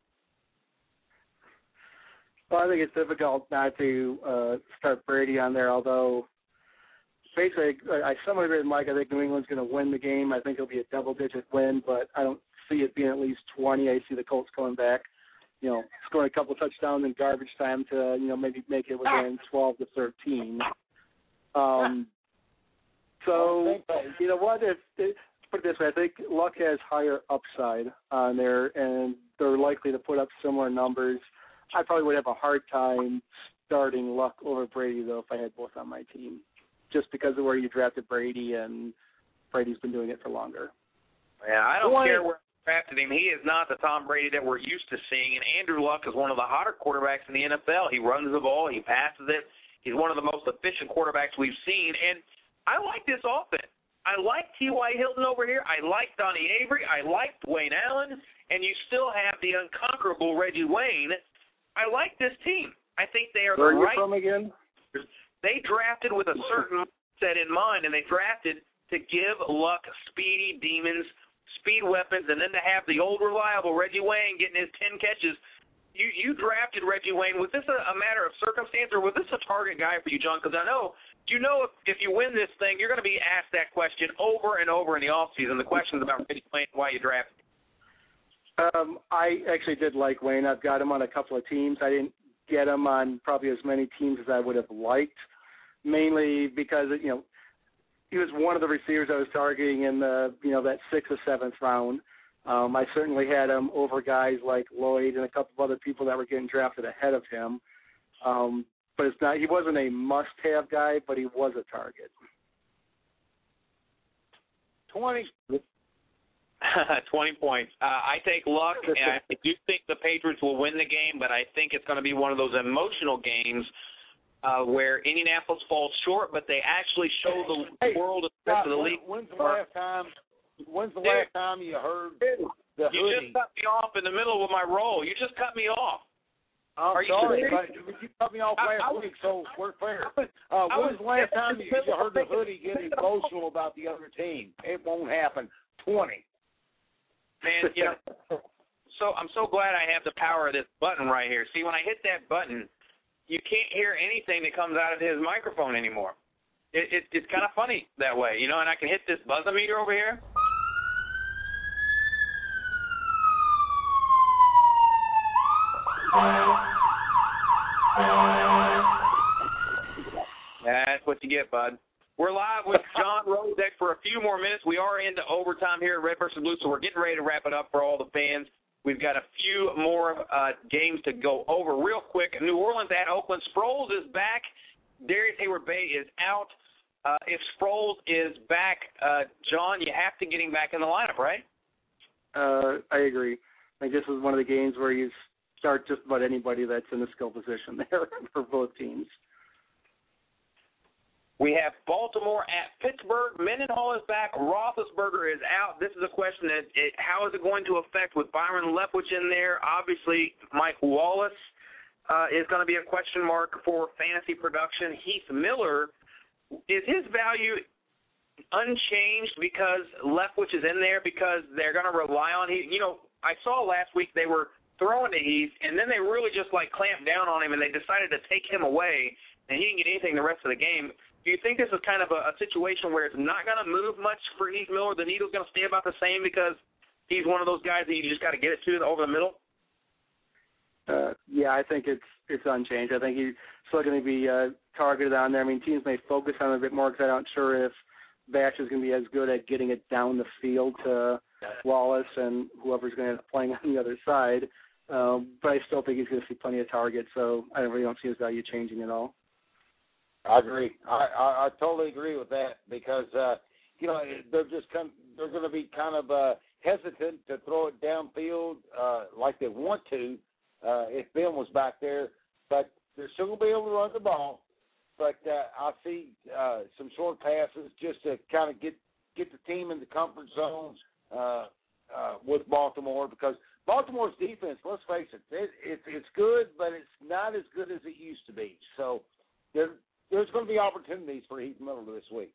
Well, I think it's difficult not to uh, start Brady on there, although basically I somewhat agree with Mike. I think New England's going to win the game. I think it'll be a double-digit win, but I don't see it being at least twenty. I see the Colts coming back, you know, scoring a couple touchdowns in garbage time to, you know, maybe make it within twelve to thirteen. Um, so, you know what, if, if put it this way, I think Luck has higher upside on there, and they're likely to put up similar numbers. I probably would have a hard time starting Luck over Brady, though, if I had both on my team, just because of where you drafted Brady, and Brady's been doing it for longer. Yeah, I don't care where you drafted him. He is not the Tom Brady that we're used to seeing, and Andrew Luck is one of the hotter quarterbacks in the N F L. He runs the ball. He passes it. He's one of the most efficient quarterbacks we've seen, and I like this offense. I like T Y. Hilton over here. I like Donnie Avery. I like Dwayne Allen, and you still have the unconquerable Reggie Wayne. I like this team. I think they are Where the are you right. from again? They drafted with a certain set in mind, and they drafted to give Luck speedy demons, speed weapons, and then to have the old reliable Reggie Wayne getting his ten catches. You you drafted Reggie Wayne. Was this a, a matter of circumstance, or was this a target guy for you, John? Because I know you know if, if you win this thing, you're going to be asked that question over and over in the offseason. The questions about Reggie Wayne, why you drafted him. Um, I actually did like Wayne. I've got him on a couple of teams. I didn't get him on probably as many teams as I would have liked, mainly because, you know, he was one of the receivers I was targeting in the, you know, that sixth or seventh round. Um, I certainly had him over guys like Lloyd and a couple of other people that were getting drafted ahead of him. Um, but it's not, he wasn't a must-have guy, but he was a target. twenty. twenty points. Uh, I take Luck, and I do think the Patriots will win the game, but I think it's going to be one of those emotional games uh, where Indianapolis falls short, but they actually show the hey, world and the rest of the league. When's the last time? When's the last time you heard the You hoodie? just cut me off in the middle of my roll. You just cut me off. I'm Are you sorry, serious? but you cut me off I- last I was- week, so we're fair. Uh, I when's was- the last time you, you heard the hoodie get emotional about the other team? It won't happen. twenty. Man, you know, so I'm so glad I have the power of this button right here. See, when I hit that button, you can't hear anything that comes out of his microphone anymore. It, it, it's kind of funny that way, you know, and I can hit this buzzometer over here. That's what you get, bud. We're live with John Rozek for a few more minutes. We are into overtime here at Red versus Blue, so we're getting ready to wrap it up for all the fans. We've got a few more uh, games to go over real quick. New Orleans at Oakland. Sproles is back. Darius Hayward-Bay is out. Uh, if Sproles is back, uh, John, you have to get him back in the lineup, right? Uh, I agree. I think this is one of the games where you start just about anybody that's in the skill position there for both teams. We have Baltimore at Pittsburgh. Mendenhall is back. Roethlisberger is out. This is a question that it, how is it going to affect with Byron Leftwich in there? Obviously, Mike Wallace uh, is going to be a question mark for fantasy production. Heath Miller, is his value unchanged because Leftwich is in there because they're going to rely on Heath? You know, I saw last week they were throwing to Heath, and then they really just, like, clamped down on him, and they decided to take him away, and he didn't get anything the rest of the game. Do you think this is kind of a, a situation where it's not going to move much for Heath Miller? The needle's going to stay about the same because he's one of those guys that you just got to get it to over the middle? Uh, yeah, I think it's it's unchanged. I think he's still going to be uh, targeted on there. I mean, teams may focus on it a bit more because I'm not sure if Batch is going to be as good at getting it down the field to Wallace and whoever's going to end up playing on the other side. Um, but I still think he's going to see plenty of targets, so I really don't see his value changing at all. I agree. I, I, I totally agree with that because uh, you know they're just come, they're going to be kind of uh, hesitant to throw it downfield uh, like they want to uh, if Ben was back there. But they're still going to be able to run the ball. But uh, I see uh, some short passes just to kind of get, get the team in the comfort zones uh, uh, with Baltimore, because Baltimore's defense, let's face it, it, it, it's good, but it's not as good as it used to be. So there, there's going to be opportunities for Heath Miller this week.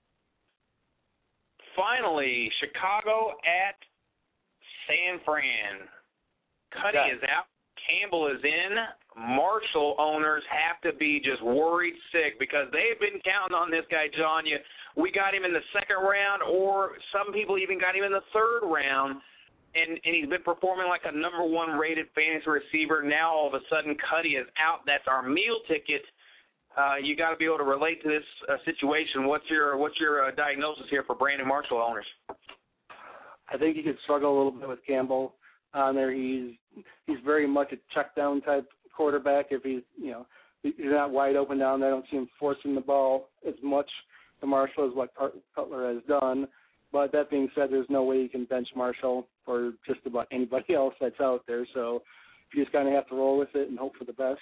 Finally, Chicago at San Fran. Cuddy Okay. is out. Campbell is in. Marshall owners have to be just worried sick because they've been counting on this guy, John. You, we got him in the second round, or some people even got him in the third round, and, and he's been performing like a number one rated fantasy receiver. Now all of a sudden Cuddy is out. That's our meal ticket. Uh, you got to be able to relate to this uh, situation. What's your what's your uh, diagnosis here for Brandon Marshall owners? I think he could struggle a little bit with Campbell on there. He's he's very much a check down type quarterback. If he's you know he's not wide open down there, I don't see him forcing the ball as much to Marshall as what Cutler has done. But that being said, there's no way you can bench Marshall for just about anybody else that's out there. So you just kind of have to roll with it and hope for the best.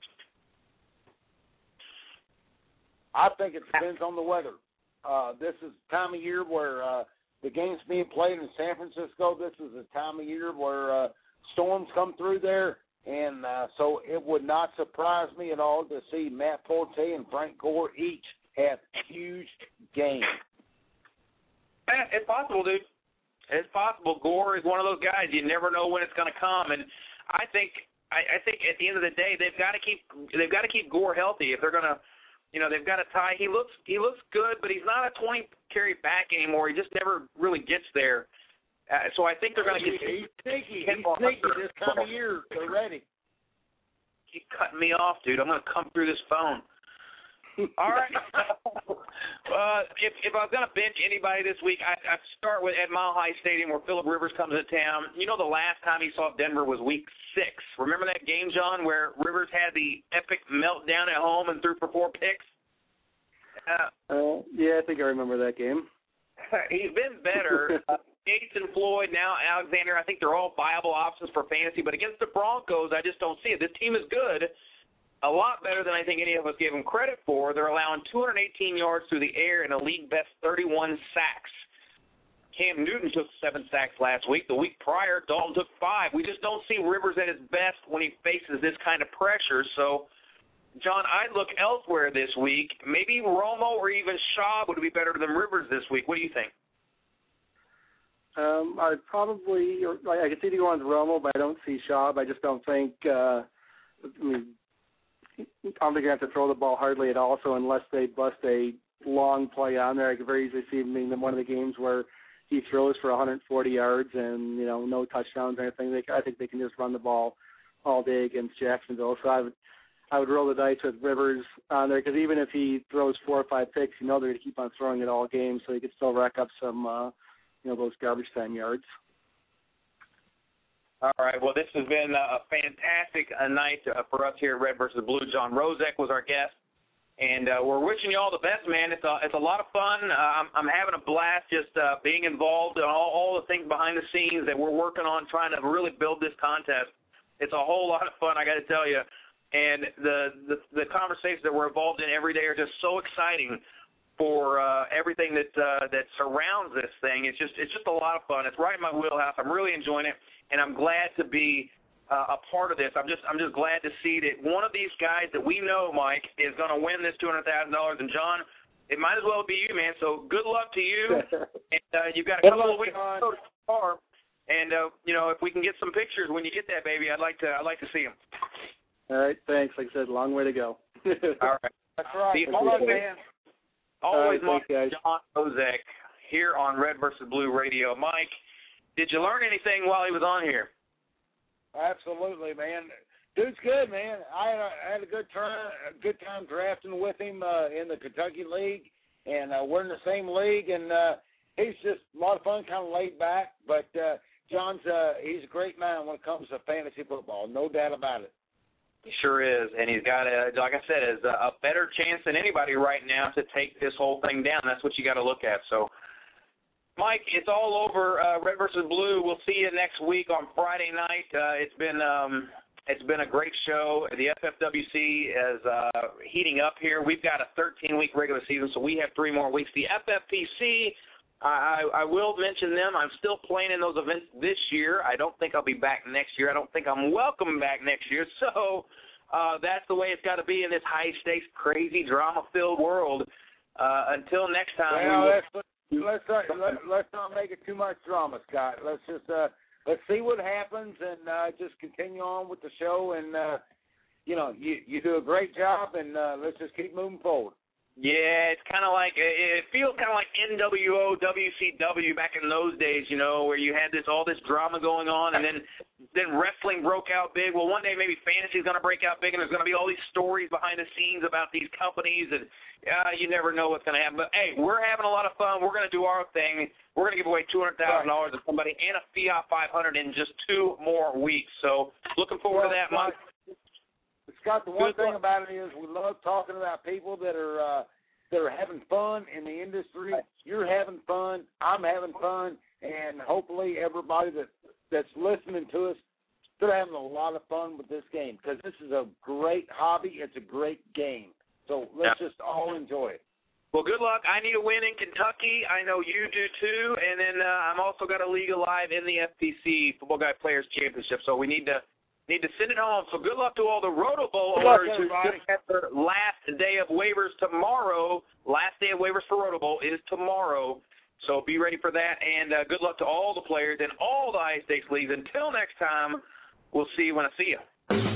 I think it depends on the weather. Uh, this is the time of year where uh, the game's being played in San Francisco. This is the time of year where uh, storms come through there. And uh, so it would not surprise me at all to see Matt Forte and Frank Gore each have huge games. It's possible, dude. It's possible. Gore is one of those guys. You never know when it's going to come. And I think I, I think at the end of the day, they've got to keep they've got to keep Gore healthy if they're going to. You know, they've got a tie. He looks he looks good, but he's not a twenty carry back anymore. He just never really gets there. Uh, so I think they're going to get. He's sneaky. He's sneaky this time of year. They're ready. Keep cutting me off, dude. I'm going to come through this phone. All right. uh, if if I was going to bench anybody this week, I I start with at Mile High Stadium where Phillip Rivers comes to town. You know, the last time he saw Denver was Week Six. Remember that game, John, where Rivers had the epic meltdown at home and threw for four picks? Uh, uh, yeah, I think I remember that game. He's been better. uh, Gates and Floyd, now Alexander. I think they're all viable options for fantasy, but against the Broncos, I just don't see it. This team is good. A lot better than I think any of us give them credit for. They're allowing two hundred eighteen yards through the air and a league-best thirty-one sacks. Cam Newton took seven sacks last week. The week prior, Dalton took five. We just don't see Rivers at his best when he faces this kind of pressure. So, John, I'd look elsewhere this week. Maybe Romo or even Shaw would be better than Rivers this week. What do you think? Um, I'd probably – I could see you going to Romo, but I don't see Shaw. I just don't think uh, – I mean, I don't think you have to throw the ball hardly at all, so unless they bust a long play on there, I could very easily see him being in one of the games where he throws for one hundred forty yards and, you know, no touchdowns or anything. They, I think they can just run the ball all day against Jacksonville. So I would I would roll the dice with Rivers on there because even if he throws four or five picks, you know they're going to keep on throwing it all game, so he could still rack up some, uh, you know, those garbage time yards. All right. Well, this has been a fantastic uh, night uh, for us here at Red versus Blue. John Rozek was our guest, and uh, we're wishing you all the best, man. It's a it's a lot of fun. Uh, I'm I'm having a blast just uh, being involved in all, all the things behind the scenes that we're working on, trying to really build this contest. It's a whole lot of fun, I got to tell you. And the, the the conversations that we're involved in every day are just so exciting for uh, everything that uh, that surrounds this thing. It's just it's just a lot of fun. It's right in my wheelhouse. I'm really enjoying it. And I'm glad to be uh, a part of this. I'm just I'm just glad to see that one of these guys that we know, Mike, is going to win this two hundred thousand dollars. And, John, it might as well be you, man. So good luck to you. and uh, you've got a couple of weeks to go to the farm. And, uh, you know, if we can get some pictures when you get that, baby, I'd like to I'd like to see them. All right, thanks. Like I said, long way to go. All right. That's right. The All right, always, man. always All right, Mike thanks, John Rozek here on Red versus Blue Radio. Mike, did you learn anything while he was on here? Absolutely, man. Dude's good, man. I had a, I had a good turn, a good time drafting with him uh, in the Kentucky League, and uh, we're in the same league. And uh, he's just a lot of fun, kind of laid back. But uh, John's uh, he's a great man when it comes to fantasy football, no doubt about it. He sure is, and he's got a, like I said, is a, a better chance than anybody right now to take this whole thing down. That's what you got to look at. So. Mike, it's all over uh, Red versus Blue. We'll see you next week on Friday night. Uh, it's been um, It's been a great show. The F F W C is uh, heating up here. We've got a thirteen-week regular season, so we have three more weeks. The F F P C, I, I will mention them. I'm still playing in those events this year. I don't think I'll be back next year. I don't think I'm welcome back next year. So uh, that's the way it's got to be in this high-stakes, crazy, drama-filled world. Uh, until next time. Well, we will... let's, let's, not, let, let's not make it too much drama, Scott. Let's just uh, let's see what happens and uh, just continue on with the show. And, uh, you know, you, you do a great job, and uh, let's just keep moving forward. Yeah, it's kind of like, it feels kind of like N W O, W C W back in those days, you know, where you had this all this drama going on, and then then wrestling broke out big. Well, one day maybe fantasy is going to break out big, and there's going to be all these stories behind the scenes about these companies, and uh, you never know what's going to happen. But, hey, we're having a lot of fun. We're going to do our thing. We're going to give away two hundred thousand dollars to somebody and a Fiat five hundred in just two more weeks. So looking forward well, to that, Mike. Scott, the one Good thing luck. about it is we love talking about people that are uh, that are having fun in the industry. You're having fun. I'm having fun. And hopefully everybody that that's listening to us, they're having a lot of fun with this game because this is a great hobby. It's a great game. So let's Yeah. just all enjoy it. Well, good luck. I need a win in Kentucky. I know you do too. And then uh, I'm also got a league alive in the F P C Football Guy Players Championship. So we need to need to send it home. So good luck to all the Roto Bowl Good luck, owners who everybody. have their last day of waivers tomorrow. Last day of waivers for Roto Bowl is tomorrow. So be ready for that. And uh, good luck to all the players in all the high-stakes leagues. Until next time, we'll see you when I see you.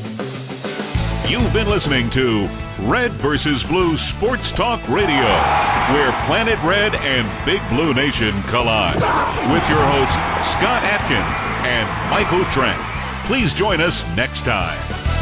You've been listening to Red versus. Blue Sports Talk Radio, where Planet Red and Big Blue Nation collide. With your hosts, Scott Atkins and Michael Trent. Please join us next time.